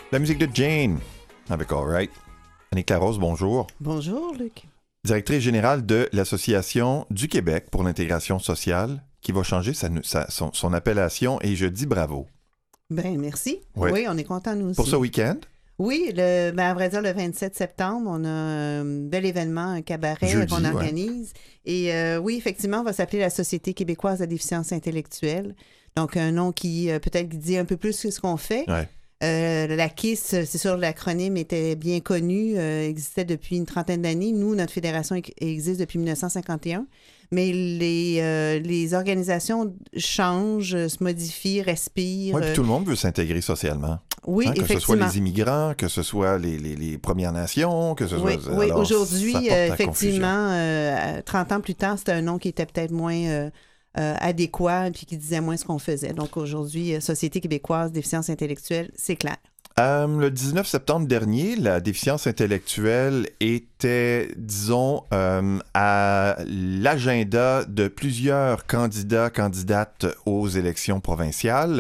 La musique de Jane, avec All Right. Annick Larose, bonjour. Bonjour, Luc. Directrice générale de l'Association du Québec pour l'intégration sociale, qui va changer sa, sa, son, son appellation, et je dis bravo. Ben merci. Oui, oui on est contents, nous aussi. Pour ce week-end? Oui, le, ben à vrai dire, le vingt-sept septembre, on a un bel événement, un cabaret Jeudi, qu'on organise. Ouais. Et euh, oui, effectivement, on va s'appeler la Société québécoise de la déficience intellectuelle. Donc, un nom qui euh, peut-être dit un peu plus que ce qu'on fait. Ouais. Euh, la K I S, c'est sûr, l'acronyme était bien connu, euh, existait depuis une trentaine d'années. Nous, notre fédération existe depuis dix-neuf cent cinquante et un. Mais les, euh, les organisations changent, se modifient, respirent. Oui, puis tout le monde veut s'intégrer socialement. Oui, hein, que effectivement. ce soit les immigrants, que ce soit les, les, les Premières Nations, que ce oui, soit... Oui, alors, aujourd'hui, euh, effectivement, euh, trente ans plus tard, c'était un nom qui était peut-être moins euh, euh, adéquat puis qui disait moins ce qu'on faisait. Donc aujourd'hui, euh, Société québécoise déficience intellectuelle, c'est clair. Euh, le dix-neuf septembre dernier, la déficience intellectuelle était, disons, euh, à l'agenda de plusieurs candidats, candidates aux élections provinciales.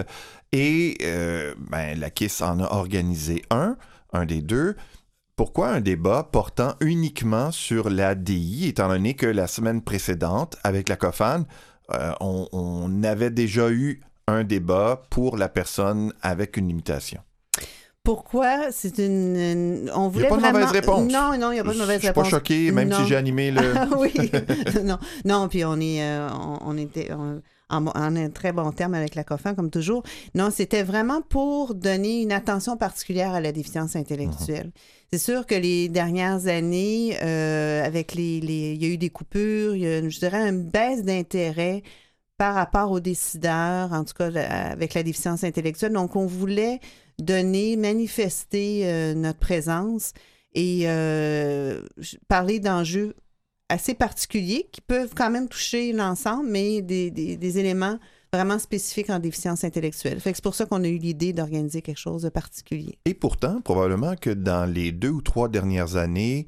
Et euh, ben, la K I S en a organisé un, un des deux. Pourquoi un débat portant uniquement sur la D I, étant donné que la semaine précédente, avec la COFAN, euh, on, on avait déjà eu un débat pour la personne avec une limitation? Pourquoi? C'est une, une... On voulait il n'y a pas vraiment... de mauvaise réponse. Non, non, il n'y a pas de mauvaise je réponse. Je suis pas choqué, même non. si j'ai animé le... oui, non, non, puis on est, euh, on, on était on, en, en un très bon terme avec la COFAN, comme toujours. Non, c'était vraiment pour donner une attention particulière à la déficience intellectuelle. Mm-hmm. C'est sûr que les dernières années, euh, avec les, les... Il y a eu des coupures, il y a, je dirais, une baisse d'intérêt par rapport aux décideurs, en tout cas avec la déficience intellectuelle. Donc, on voulait donner, manifester euh, notre présence et euh, parler d'enjeux assez particuliers qui peuvent quand même toucher l'ensemble, mais des, des, des éléments vraiment spécifiques en déficience intellectuelle. Fait que c'est pour ça qu'on a eu l'idée d'organiser quelque chose de particulier. Et pourtant, probablement que dans les deux ou trois dernières années,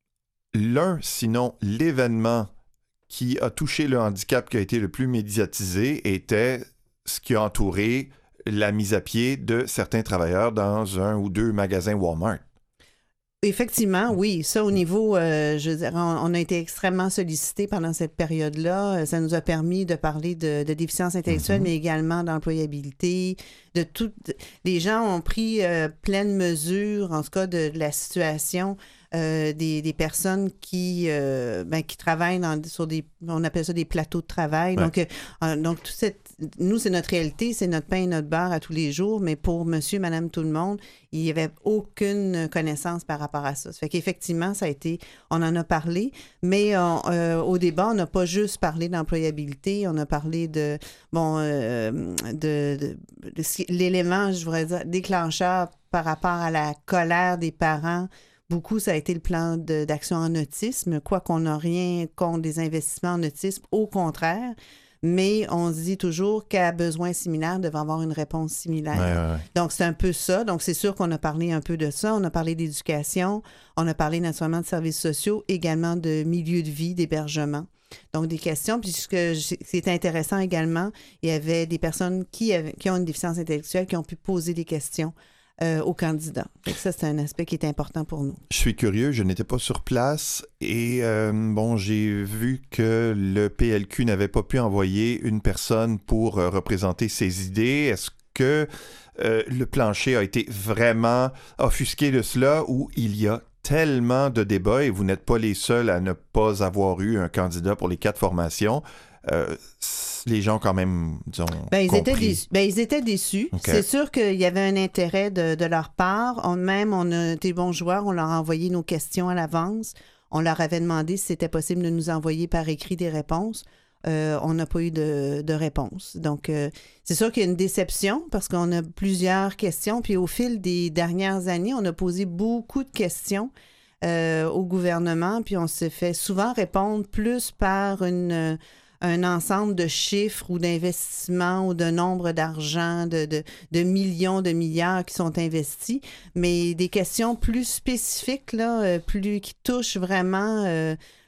l'un, sinon l'événement qui a touché le handicap qui a été le plus médiatisé était ce qui a entouré la mise à pied de certains travailleurs dans un ou deux magasins Walmart. Effectivement, oui. Ça, au niveau, euh, je veux dire, on, on a été extrêmement sollicités pendant cette période-là. Ça nous a permis de parler de, de déficience intellectuelle, mm-hmm. mais également d'employabilité, de tout. Les gens ont pris euh, pleine mesure, en tout cas, de, de la situation euh, des, des personnes qui, euh, ben, qui travaillent dans, sur des, on appelle ça des plateaux de travail. Ouais. Donc, euh, donc toute cette, nous, c'est notre réalité, c'est notre pain et notre beurre à tous les jours, mais pour monsieur, madame, tout le monde, il n'y avait aucune connaissance par rapport à ça. Ça fait qu'effectivement, ça a été, on en a parlé, mais on, euh, au débat, on n'a pas juste parlé d'employabilité, on a parlé de, bon, euh, de, de, de l'élément, je voudrais dire, déclencheur par rapport à la colère des parents. Beaucoup, ça a été le plan de, d'action en autisme, quoi qu'on n'a rien contre des investissements en autisme, au contraire. Mais on se dit toujours qu'à besoin similaire, devait avoir une réponse similaire. Ouais, ouais, ouais. Donc, c'est un peu ça. Donc, c'est sûr qu'on a parlé un peu de ça. On a parlé d'éducation. On a parlé naturellement de services sociaux, également de milieu de vie, d'hébergement. Donc, des questions. Puis, ce qui est intéressant également, il y avait des personnes qui, avaient, qui ont une déficience intellectuelle qui ont pu poser des questions Euh, aux candidats. Donc ça, c'est un aspect qui est important pour nous. Je suis curieux, je n'étais pas sur place et euh, bon, j'ai vu que le P L Q n'avait pas pu envoyer une personne pour euh, représenter ses idées. Est-ce que euh, le plancher a été vraiment offusqué de cela ou il y a tellement de débats et vous n'êtes pas les seuls à ne pas avoir eu un candidat pour les quatre formations? Euh, les gens quand même, disons, ben, ils, compris. étaient déçus. Ben, ils étaient déçus. Okay. C'est sûr qu'il y avait un intérêt de, de leur part. On, même, on a été bons joueurs, on leur a envoyé nos questions à l'avance. On leur avait demandé si c'était possible de nous envoyer par écrit des réponses. Euh, on n'a pas eu de, de réponse. Donc, euh, c'est sûr qu'il y a une déception parce qu'on a plusieurs questions. Puis au fil des dernières années, on a posé beaucoup de questions euh, au gouvernement. Puis on s'est fait souvent répondre plus par une... un ensemble de chiffres ou d'investissements ou de nombre d'argent, de, de, de millions, de milliards qui sont investis, mais des questions plus spécifiques, là, plus qui touchent vraiment euh,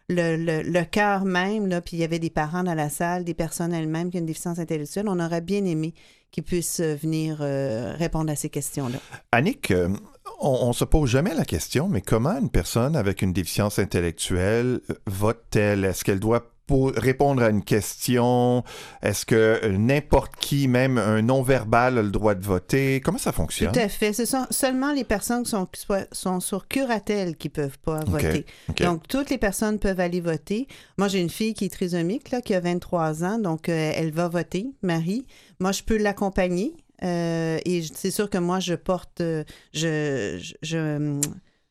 le, le, le cœur même, là, puis il y avait des parents dans la salle, des personnes elles-mêmes qui ont une déficience intellectuelle, on aurait bien aimé qu'ils puissent venir euh, répondre à ces questions-là. Annick, euh, on ne se pose jamais la question, mais comment une personne avec une déficience intellectuelle vote-t-elle? Est-ce qu'elle doit pour répondre à une question? Est-ce que n'importe qui, même un non-verbal, a le droit de voter? Comment ça fonctionne? Tout à fait. Ce sont seulement les personnes qui sont, qui sont sur curatelle qui ne peuvent pas okay. voter. Okay. Donc, toutes les personnes peuvent aller voter. Moi, j'ai une fille qui est trisomique, là, qui a vingt-trois ans, donc euh, elle va voter, Marie. Moi, je peux l'accompagner. Euh, et c'est sûr que moi, je porte... Euh, je... je, je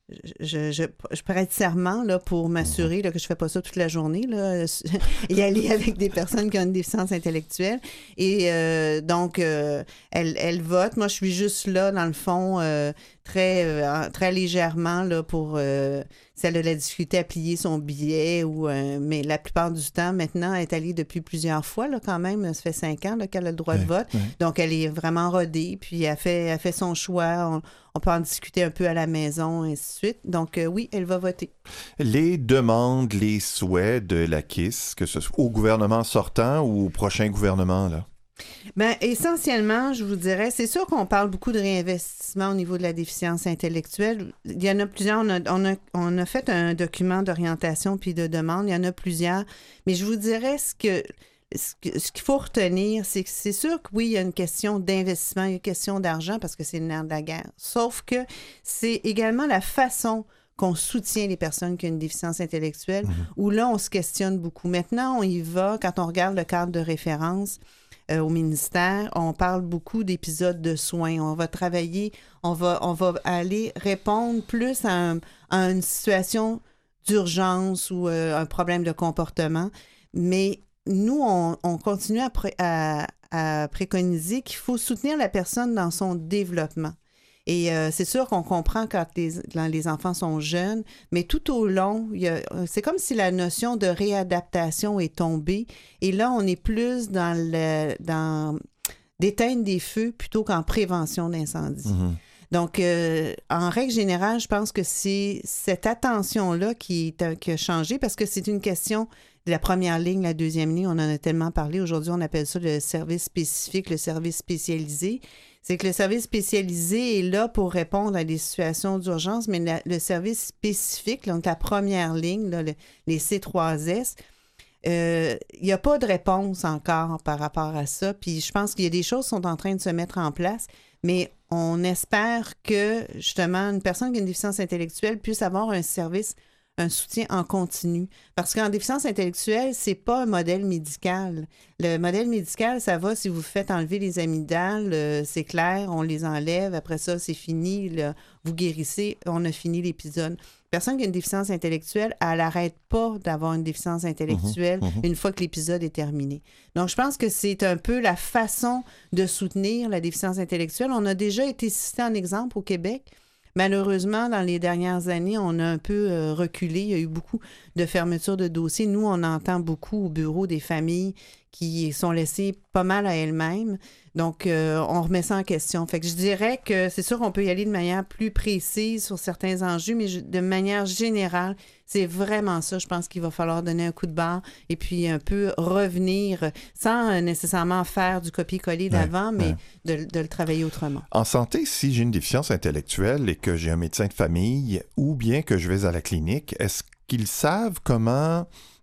Je, je, je prête serment là, pour m'assurer là, que je ne fais pas ça toute la journée, là, y aller avec des personnes qui ont une déficience intellectuelle. Et euh, donc, euh, elle, elle vote. Moi, je suis juste là, dans le fond, euh, très, euh, très légèrement là, pour, euh, si elle a la difficulté à plier son billet. Ou, euh, mais la plupart du temps, maintenant, elle est allée depuis plusieurs fois là, quand même. Ça fait cinq ans là, qu'elle a le droit ouais, de vote. Ouais. Donc, elle est vraiment rodée. Puis, elle fait, elle fait son choix. On, on peut en discuter un peu à la maison, et ainsi de suite. Donc, euh, oui, elle va voter. Les demandes, les souhaits de la K I S, que ce soit au gouvernement sortant ou au prochain gouvernement, là? Bien, essentiellement, je vous dirais, c'est sûr qu'on parle beaucoup de réinvestissement au niveau de la déficience intellectuelle. Il y en a plusieurs. On a, on a, on a fait un document d'orientation puis de demande. Il y en a plusieurs. Mais je vous dirais ce que... Ce qu'il faut retenir, c'est que c'est sûr que oui, il y a une question d'investissement, il y a une question d'argent parce que c'est le nerf de la guerre. Sauf que c'est également la façon qu'on soutient les personnes qui ont une déficience intellectuelle, mmh. où là, on se questionne beaucoup. Maintenant, on y va, quand on regarde le cadre de référence euh, au ministère, on parle beaucoup d'épisodes de soins. On va travailler, on va, on va aller répondre plus à, un, à une situation d'urgence ou euh, un problème de comportement, mais nous, on, on continue à, pré, à, à préconiser qu'il faut soutenir la personne dans son développement. Et euh, c'est sûr qu'on comprend quand les, quand les enfants sont jeunes, mais tout au long, il y a, c'est comme si la notion de réadaptation est tombée. Et là, on est plus dans, le, dans d'éteindre des feux plutôt qu'en prévention d'incendie. Mm-hmm. Donc, euh, en règle générale, je pense que c'est cette attention-là qui, est, qui a changé parce que c'est une question de la première ligne, la deuxième ligne. On en a tellement parlé. Aujourd'hui, on appelle ça le service spécifique, le service spécialisé. C'est que le service spécialisé est là pour répondre à des situations d'urgence, mais la, le service spécifique, donc la première ligne, là, le, les C trois S, il euh, n'y a pas de réponse encore par rapport à ça. Puis je pense qu'il y a des choses qui sont en train de se mettre en place, mais on espère que, justement, une personne qui a une déficience intellectuelle puisse avoir un service, un soutien en continu. Parce qu'en déficience intellectuelle, c'est pas un modèle médical. Le modèle médical, ça va si vous faites enlever les amygdales, euh, c'est clair, on les enlève, après ça, c'est fini, là, vous guérissez, on a fini l'épisode. Personne qui a une déficience intellectuelle, elle n'arrête pas d'avoir une déficience intellectuelle mmh, mmh. une fois que l'épisode est terminé. Donc, je pense que c'est un peu la façon de soutenir la déficience intellectuelle. On a déjà été cité en exemple au Québec. Malheureusement, dans les dernières années, on a un peu euh, reculé. Il y a eu beaucoup de fermetures de dossiers. Nous, on entend beaucoup au bureau des familles qui sont laissées pas mal à elles-mêmes. Donc, euh, on remet ça en question. Fait que je dirais que c'est sûr qu'on peut y aller de manière plus précise sur certains enjeux, mais je, de manière générale, c'est vraiment ça. Je pense qu'il va falloir donner un coup de barre et puis un peu revenir sans nécessairement faire du copier-coller d'avant, ouais, mais ouais. de, de le travailler autrement. En santé, si j'ai une déficience intellectuelle et que j'ai un médecin de famille ou bien que je vais à la clinique, est-ce qu'ils savent comment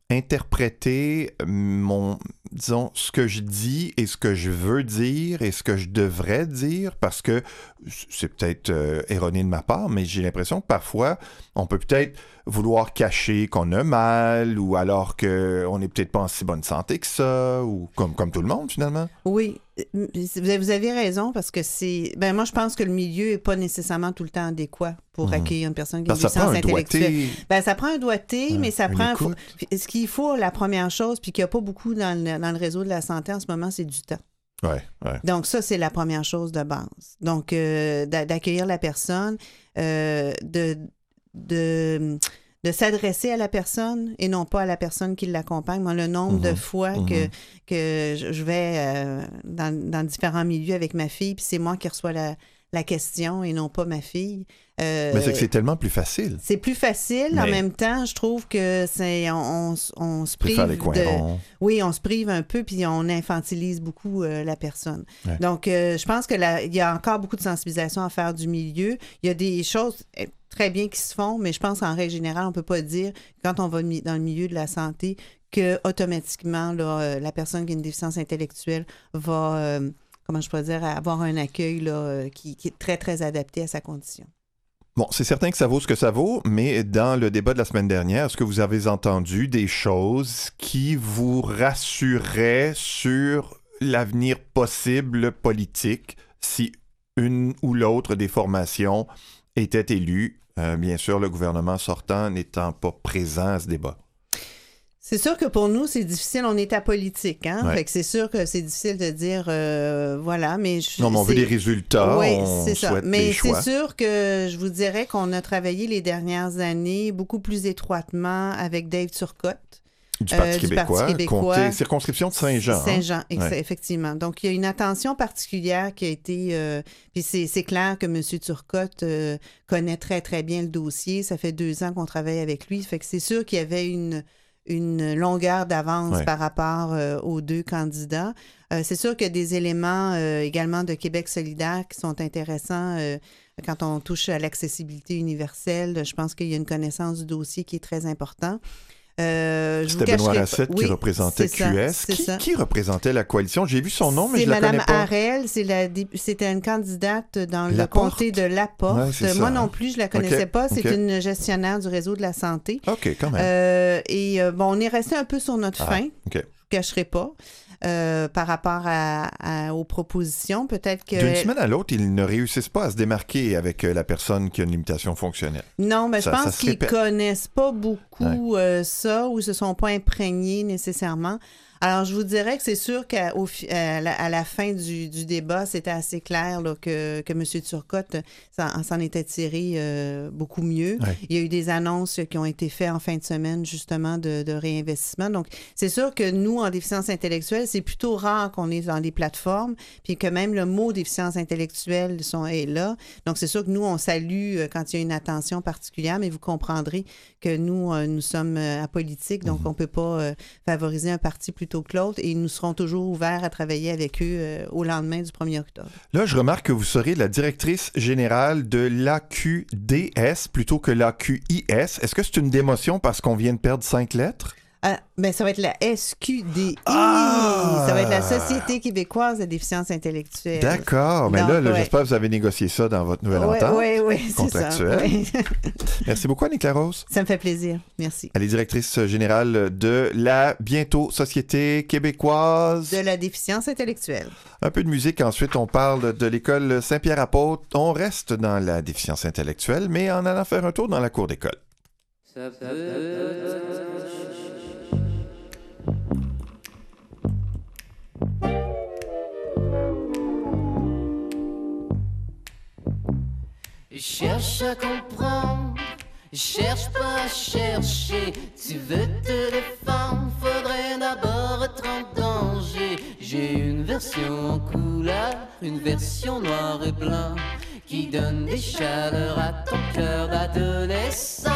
interpréter mon, disons, ce que je dis et ce que je veux dire et ce que je devrais dire, parce que c'est peut-être euh, erroné de ma part, mais j'ai l'impression que parfois, on peut peut-être vouloir cacher qu'on a mal ou alors qu'on n'est peut-être pas en si bonne santé que ça, ou comme, comme tout le monde, finalement. Oui, vous avez raison, parce que c'est... Ben moi, je pense que le milieu n'est pas nécessairement tout le temps adéquat pour mmh. accueillir une personne qui a une déficience intellectuelle. Ben, ça prend un doigté, ouais, mais ça prend... Faut, ce qu'il faut, la première chose, puis qu'il n'y a pas beaucoup dans le, dans le réseau de la santé en ce moment, c'est du temps. Ouais, ouais. Donc, ça, c'est la première chose de base. Donc, euh, d'accueillir la personne, euh, de... de de s'adresser à la personne et non pas à la personne qui l'accompagne. Moi, le nombre mmh, de fois mmh. que, que je vais euh, dans, dans différents milieux avec ma fille, puis c'est moi qui reçois la, la question et non pas ma fille. Euh, Mais c'est que c'est tellement plus facile. C'est plus facile. Mais... En même temps, je trouve que c'est on, on, on se prive les coins de... ronds. Oui, on se prive un peu puis on infantilise beaucoup euh, la personne. Ouais. Donc, euh, je pense que là, il y a encore beaucoup de sensibilisation à faire du milieu. Il y a des choses très bien qui se font, mais je pense qu'en règle générale, on ne peut pas dire, quand on va dans le milieu de la santé, que automatiquement là, la personne qui a une déficience intellectuelle va, euh, comment je pourrais dire, avoir un accueil là, qui, qui est très, très adapté à sa condition. Bon, c'est certain que ça vaut ce que ça vaut, mais dans le débat de la semaine dernière, est-ce que vous avez entendu des choses qui vous rassureraient sur l'avenir possible politique si une ou l'autre des formations était élue, euh, bien sûr, le gouvernement sortant n'étant pas présent à ce débat? C'est sûr que pour nous, c'est difficile. On est apolitique, hein? Ouais. Fait que c'est sûr que c'est difficile de dire, euh, voilà, mais... Je, non, mais on veut des résultats, oui, on c'est ça. souhaite mais des choix. c'est sûr que je vous dirais qu'on a travaillé les dernières années beaucoup plus étroitement avec Dave Turcotte. Du Parti euh, québécois, du Parti québécois. comté, circonscription de Saint-Jean. Saint-Jean, hein? Ouais. effectivement. Donc, il y a une attention particulière qui a été... Euh, puis c'est, c'est clair que M. Turcotte euh, connaît très, très bien le dossier. Ça fait deux ans qu'on travaille avec lui. Fait que c'est sûr qu'il y avait une... une longueur d'avance ouais. par rapport euh, aux deux candidats. Euh, c'est sûr qu'il y a des éléments euh, également de Québec solidaire qui sont intéressants euh, quand on touche à l'accessibilité universelle. Je pense qu'il y a une connaissance du dossier qui est très important. Euh, C'était Benoît Racette oui, qui représentait ça, Q S. Qui, ça. qui représentait la coalition? J'ai vu son nom, mais c'est je la Madame connais pas. Harel, c'est la, c'était une candidate dans le Laporte? comté de Laporte. Ouais, Moi ça. non plus, je la connaissais okay, pas. C'est okay. une gestionnaire du réseau de la santé. OK, quand même. Euh, et euh, bon, on est resté un peu sur notre ah, faim. OK. Je ne cacherai pas. Euh, par rapport à, à, aux propositions, peut-être que... D'une semaine à l'autre, ils ne réussissent pas à se démarquer avec euh, la personne qui a une limitation fonctionnelle. Non, mais ça, je pense qu'ils ne connaissent pas beaucoup ouais. euh, ça ou ne se sont pas imprégnés nécessairement. Alors, je vous dirais que c'est sûr qu'à au, à la, à la fin du, du débat, c'était assez clair là, que, que M. Turcotte s'en, s'en était tiré euh, beaucoup mieux. Ouais. Il y a eu des annonces qui ont été faites en fin de semaine, justement, de, de réinvestissement. Donc, c'est sûr que nous, en déficience intellectuelle, c'est plutôt rare qu'on est dans les plateformes, puis que même le mot déficience intellectuelle sont, est là. Donc, c'est sûr que nous, on salue quand il y a une attention particulière, mais vous comprendrez que nous, euh, nous sommes euh, apolitiques, donc mm-hmm. on ne peut pas euh, favoriser un parti plutôt que l'autre et nous serons toujours ouverts à travailler avec eux euh, au lendemain du premier octobre. Là, je remarque que vous serez la directrice générale de l'A Q D S plutôt que l'A Q I S. Est-ce que c'est une démotion parce qu'on vient de perdre cinq lettres? Ah, ben ça va être la S Q D I. Ah! Ça va être la Société québécoise de déficience intellectuelle. D'accord. Mais Donc, là, là ouais. j'espère que vous avez négocié ça dans votre nouvelle ouais, entente oui, oui, c'est contractuelle. ça. Ouais. Merci beaucoup, Annick Larose. Ça me fait plaisir. Merci. Elle est directrice générale de la bientôt Société québécoise de la déficience intellectuelle. Un peu de musique. Ensuite, on parle de l'école Saint-Pierre-Apôtre. On reste dans la déficience intellectuelle, mais en allant faire un tour dans la cour d'école. Ça peut... Cherche à comprendre, cherche pas à chercher. Tu veux te défendre, faudrait d'abord être en danger. J'ai une version en couleur, une version noir et blanc, qui donne des chaleurs à ton cœur d'adolescent.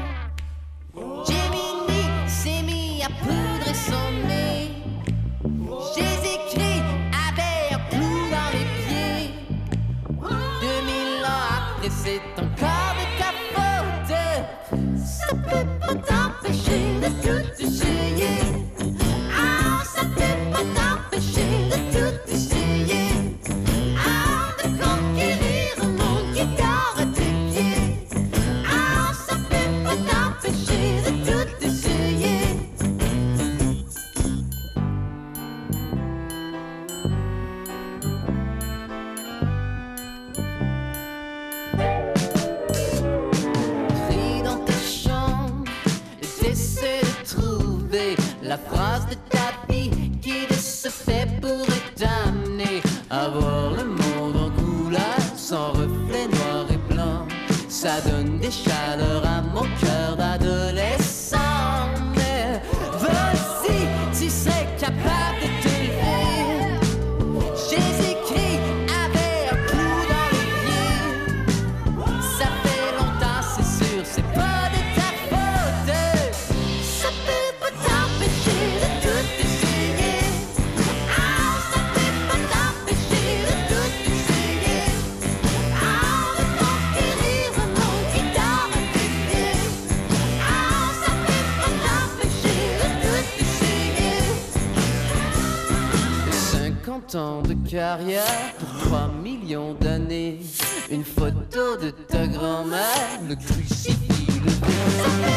Gemini s'est mis à poudrer son nez. J'ai écrit avec un clou dans les pieds. Deux mille ans après, c'est encore de ta faute. Ça peut pas t'empêcher de tout essayer. Ah, ça peut pas t'empêcher de tout essayer. Ah, de conquérir un monde qui dort à tes pieds. Ah, ça peut pas t'empêcher de tout essayer. Crie dans ta chambre, t'essaies de trouver la phrase de ta vie qui de ce fait pourrait t'amener à voir le monde en couleur, sans reflet noir et blanc. Ça donne des chaleurs à mon cœur d'adolescent. Mais vas-y, tu serais capable de te lever. J'ai écrit avec un clou dans les cinquante ans de carrière pour trois millions d'années. Une photo de ta grand-mère, le crucifix, le verre.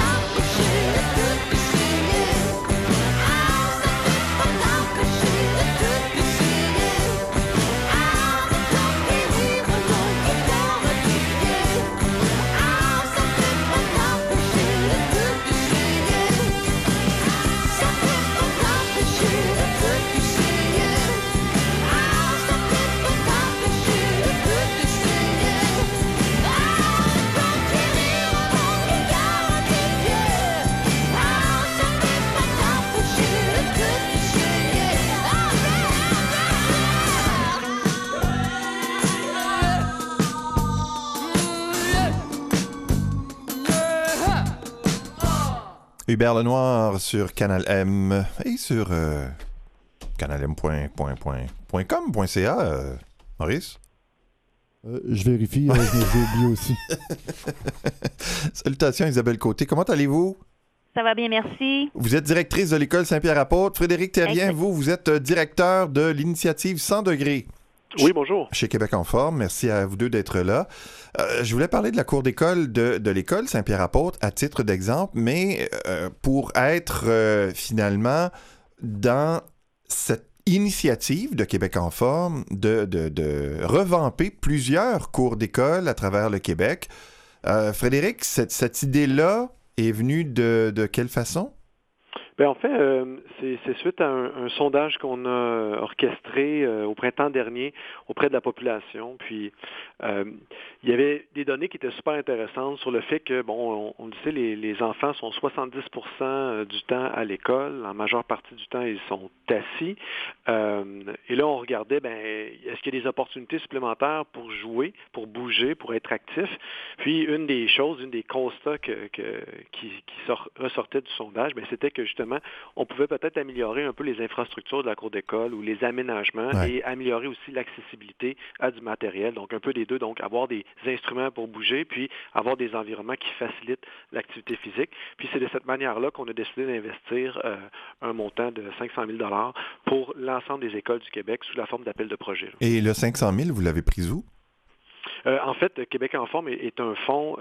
Hubert Lenoir sur Canal M et sur euh, canal m point com point c a, euh, Maurice? Euh, je vérifie, euh, je l'ai oublié aussi. Salutations Isabelle Côté, comment allez-vous? Ça va bien, merci. Vous êtes directrice de l'École Saint-Pierre-Apôtre. Frédéric Terrien, exact. Vous, vous êtes directeur de l'initiative cent degrés. Oui, bonjour. Chez Québec en forme. Merci à vous deux d'être là. Euh, je voulais parler de la cour d'école de, de l'École Saint-Pierre-Apôtre à titre d'exemple, mais euh, pour être euh, finalement dans cette initiative de Québec en forme de, de, de revamper plusieurs cours d'école à travers le Québec. Euh, Frédéric, cette, cette idée-là est venue de, de quelle façon? Bien, en fait, euh, c'est, c'est suite à un, un sondage qu'on a orchestré euh, au printemps dernier auprès de la population. Puis, euh, il y avait des données qui étaient super intéressantes sur le fait que, bon, on, on le sait, les, les enfants sont soixante-dix pour cent du temps à l'école. En majeure partie du temps, ils sont assis. Euh, et là, on regardait, ben, est-ce qu'il y a des opportunités supplémentaires pour jouer, pour bouger, pour être actif? Puis, une des choses, une des constats que, que, qui, qui sort, ressortait du sondage, ben, c'était que justement, on pouvait peut-être améliorer un peu les infrastructures de la cour d'école ou les aménagements ouais. et améliorer aussi l'accessibilité à du matériel. Donc, un peu des deux. Donc, avoir des instruments pour bouger, puis avoir des environnements qui facilitent l'activité physique. Puis, c'est de cette manière-là qu'on a décidé d'investir euh, un montant de cinq cent mille dollars pour l'ensemble des écoles du Québec sous la forme d'appel de projet. Là. Et le cinq cent mille, vous l'avez pris où? Euh, en fait, Québec en forme est, est un fonds,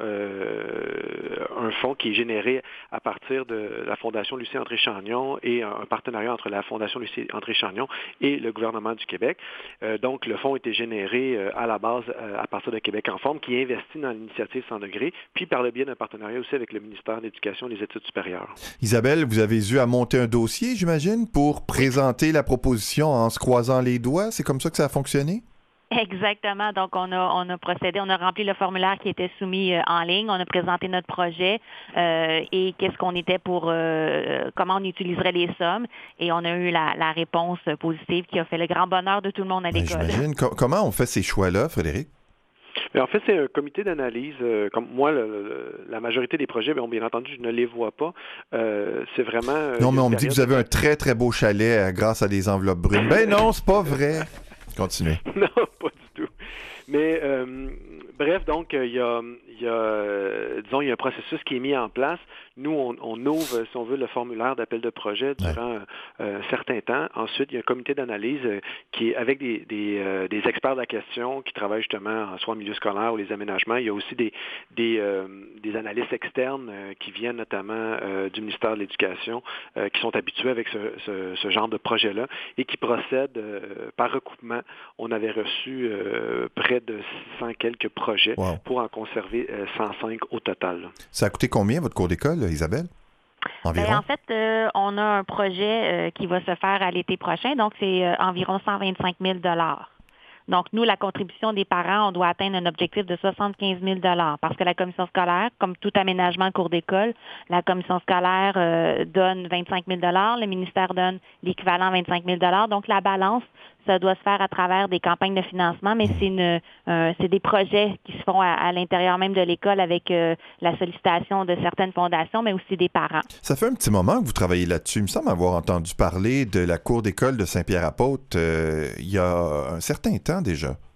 euh, un fonds qui est généré à partir de la Fondation Lucie André-Chagnon et un, un partenariat entre la Fondation Lucie André-Chagnon et le gouvernement du Québec. Euh, donc, le fonds a été généré euh, à la base euh, à partir de Québec en forme, qui investit dans l'initiative cent degrés, puis par le biais d'un partenariat aussi avec le ministère de l'Éducation et des Études supérieures. Isabelle, vous avez eu à monter un dossier, j'imagine, pour présenter la proposition en se croisant les doigts. C'est comme ça que ça a fonctionné? Exactement. Donc, on a on a procédé, on a rempli le formulaire qui était soumis euh, en ligne, on a présenté notre projet euh, et qu'est-ce qu'on était pour, euh, comment on utiliserait les sommes, et on a eu la, la réponse positive qui a fait le grand bonheur de tout le monde à l'école. Ben, j'imagine. Co- comment on fait ces choix-là, Frédéric? Mais en fait, c'est un comité d'analyse. Euh, comme moi, le, le, la majorité des projets, bien, bien entendu, je ne les vois pas. Euh, c'est vraiment... Euh, non, mais on me dit que vous avez un très, très beau chalet euh, grâce à des enveloppes brunes. Ben non, c'est pas vrai. Continuez. Non, pas du tout. Mais euh, bref, donc, il y a, il y a euh, disons, il y a un processus qui est mis en place. Nous, on, on ouvre, si on veut, le formulaire d'appel de projet durant ouais. euh, un certain temps. Ensuite, il y a un comité d'analyse euh, qui est avec des, des, euh, des experts de la question qui travaillent justement soit en milieu scolaire ou les aménagements. Il y a aussi des, des, euh, des analystes externes euh, qui viennent notamment euh, du ministère de l'Éducation, euh, qui sont habitués avec ce, ce, ce genre de projet-là et qui procèdent euh, par recoupement. On avait reçu euh, près de six cents quelques projets wow. pour en conserver euh, cent cinq au total. Ça a coûté combien, votre cours d'école, Isabelle? Environ? Bien, en fait, euh, on a un projet euh, qui va se faire à l'été prochain, donc c'est euh, environ cent vingt-cinq mille dollars. Donc, nous, la contribution des parents, on doit atteindre un objectif de soixante-quinze mille dollars parce que la commission scolaire, comme tout aménagement de cours d'école, la commission scolaire euh, donne vingt-cinq mille dollars, le ministère donne l'équivalent vingt-cinq mille dollars. Donc, la balance, ça doit se faire à travers des campagnes de financement, mais c'est une, euh, c'est des projets qui se font à, à l'intérieur même de l'école avec euh, la sollicitation de certaines fondations, mais aussi des parents. Ça fait un petit moment que vous travaillez là-dessus. Il me semble avoir entendu parler de la cour d'école de Saint-Pierre-Apôtre euh, il y a un certain temps déjà.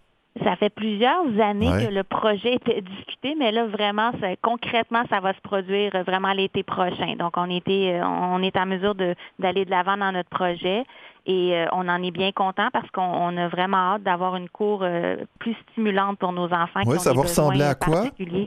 Ça fait plusieurs années ouais. que le projet était discuté, mais là, vraiment, ça, concrètement, ça va se produire vraiment l'été prochain. Donc, on était, on est en mesure de, d'aller de l'avant dans notre projet et euh, on en est bien content parce qu'on on a vraiment hâte d'avoir une cour euh, plus stimulante pour nos enfants. Oui, ça va ressembler à quoi?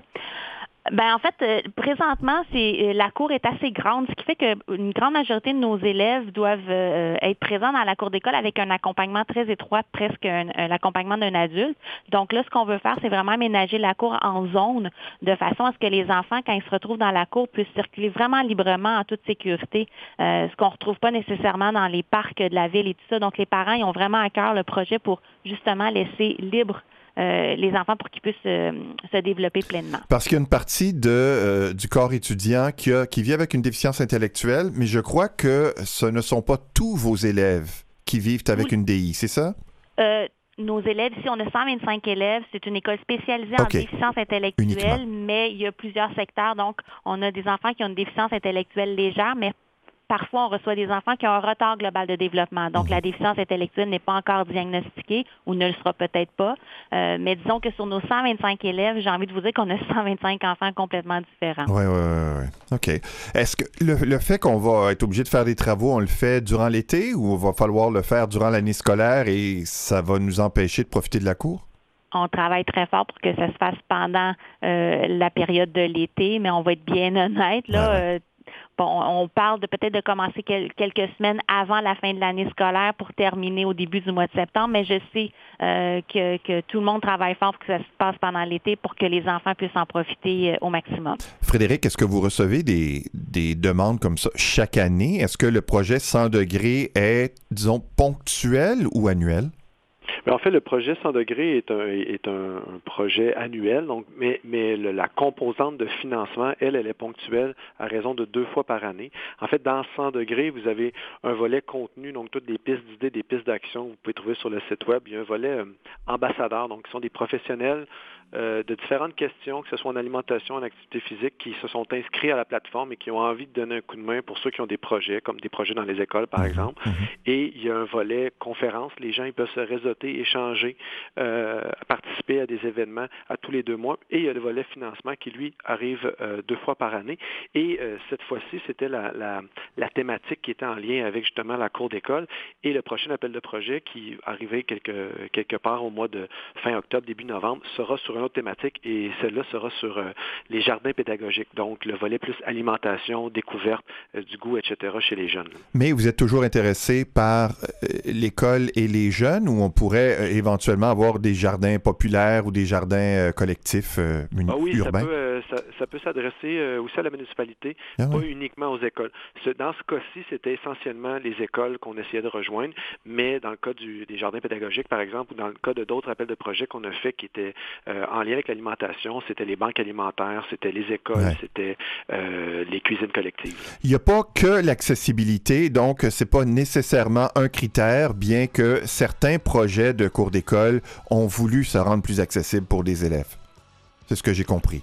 Ben en fait, euh, présentement, c'est euh, la cour est assez grande, ce qui fait qu'une grande majorité de nos élèves doivent euh, être présents dans la cour d'école avec un accompagnement très étroit, presque un, un l'accompagnement d'un adulte. Donc là, ce qu'on veut faire, c'est vraiment aménager la cour en zone de façon à ce que les enfants, quand ils se retrouvent dans la cour, puissent circuler vraiment librement en toute sécurité, euh, ce qu'on ne retrouve pas nécessairement dans les parcs de la ville et tout ça. Donc les parents, ils ont vraiment à cœur le projet pour justement laisser libre Euh, les enfants pour qu'ils puissent euh, se développer pleinement. Parce qu'il y a une partie de, euh, du corps étudiant qui, a, qui vit avec une déficience intellectuelle, mais je crois que ce ne sont pas tous vos élèves qui vivent avec oui. une D I, c'est ça? Euh, nos élèves, ici, on a cent vingt-cinq élèves. C'est une école spécialisée okay. en déficience intellectuelle, uniquement. Mais il y a plusieurs secteurs. Donc, on a des enfants qui ont une déficience intellectuelle légère, mais parfois, on reçoit des enfants qui ont un retard global de développement. Donc, la déficience intellectuelle n'est pas encore diagnostiquée ou ne le sera peut-être pas. Euh, mais disons que sur nos cent vingt-cinq élèves, j'ai envie de vous dire qu'on a cent vingt-cinq enfants complètement différents. Oui, oui, oui. Ouais. OK. Est-ce que le, le fait qu'on va être obligé de faire des travaux, on le fait durant l'été ou il va falloir le faire durant l'année scolaire et ça va nous empêcher de profiter de la cour? On travaille très fort pour que ça se fasse pendant euh, la période de l'été, mais on va être bien honnête, là. Ouais, ouais. Euh, Bon, on parle de peut-être de commencer quel- quelques semaines avant la fin de l'année scolaire pour terminer au début du mois de septembre, mais je sais euh, que, que tout le monde travaille fort pour que ça se passe pendant l'été pour que les enfants puissent en profiter euh, au maximum. Frédéric, est-ce que vous recevez des, des demandes comme ça chaque année? Est-ce que le projet cent degrés est, disons, ponctuel ou annuel? Mais en fait, le projet cent degrés est un, est un, un projet annuel, donc, mais, mais le, la composante de financement, elle, elle est ponctuelle à raison de deux fois par année. En fait, dans cent degrés, vous avez un volet contenu, donc toutes les pistes d'idées, des pistes d'action que vous pouvez trouver sur le site web. Il y a un volet euh, ambassadeur, donc qui sont des professionnels euh, de différentes questions, que ce soit en alimentation, en activité physique, qui se sont inscrits à la plateforme et qui ont envie de donner un coup de main pour ceux qui ont des projets, comme des projets dans les écoles, par exemple. Mm-hmm. Et il y a un volet conférence. Les gens, ils peuvent se réseauter, échanger, euh, participer à des événements à tous les deux mois. Et il y a le volet financement qui, lui, arrive euh, deux fois par année. Et euh, cette fois-ci, c'était la, la, la thématique qui était en lien avec justement la cour d'école. Et le prochain appel de projet qui arrivait quelque, quelque part au mois de fin octobre, début novembre, sera sur une autre thématique et celle-là sera sur euh, les jardins pédagogiques. Donc, le volet plus alimentation, découverte euh, du goût, et cetera chez les jeunes. Mais vous êtes toujours intéressé par euh, l'école et les jeunes ou on pourrait euh, éventuellement avoir des jardins populaires ou des jardins euh, collectifs euh, uni- ah oui, urbains? Ça peut, euh, ça, ça peut s'adresser euh, aussi à la municipalité, ah pas ouais. uniquement aux écoles. Ce, dans ce cas-ci, c'était essentiellement les écoles qu'on essayait de rejoindre, mais dans le cas du, des jardins pédagogiques, par exemple, ou dans le cas de d'autres appels de projets qu'on a fait qui étaient euh, en lien avec l'alimentation, c'était les banques alimentaires, c'était les écoles, ouais. c'était euh, les cuisines collectives. Il n'y a pas que l'accessibilité, donc c'est pas nécessairement un critère, bien que certains projets de cours d'école ont voulu se rendre plus accessibles pour des élèves. C'est ce que j'ai compris.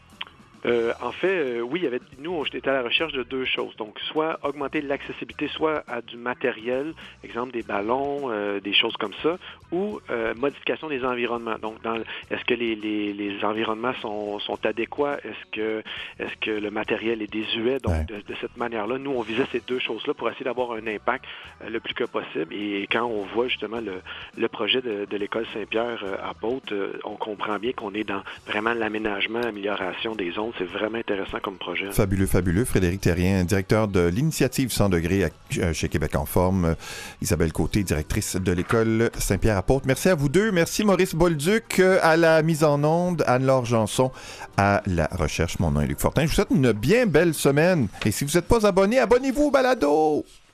Euh, en fait, euh, oui, il y avait, nous, on était à la recherche de deux choses. Donc, soit augmenter l'accessibilité, soit à du matériel, exemple des ballons, euh, des choses comme ça, ou euh, modification des environnements. Donc, dans, est-ce que les, les, les environnements sont, sont adéquats? Est-ce que, est-ce que le matériel est désuet? Donc, ouais. de, de cette manière-là, nous, on visait ces deux choses-là pour essayer d'avoir un impact euh, le plus que possible. Et quand on voit justement le, le projet de, de l'école Saint-Pierre euh, à Beaute, euh, on comprend bien qu'on est dans vraiment l'aménagement, l'amélioration des zones. C'est vraiment intéressant comme projet. Fabuleux, fabuleux. Frédéric Terrien, directeur de l'initiative cent degrés à, chez Québec en forme. Isabelle Côté, directrice de l'école Saint-Pierre-à-Pôte. Merci à vous deux. Merci Maurice Bolduc à la mise en onde, Anne-Laure Janson à la recherche. Mon nom est Luc Fortin. Je vous souhaite une bien belle semaine. Et si vous n'êtes pas abonné, abonnez-vous au balado!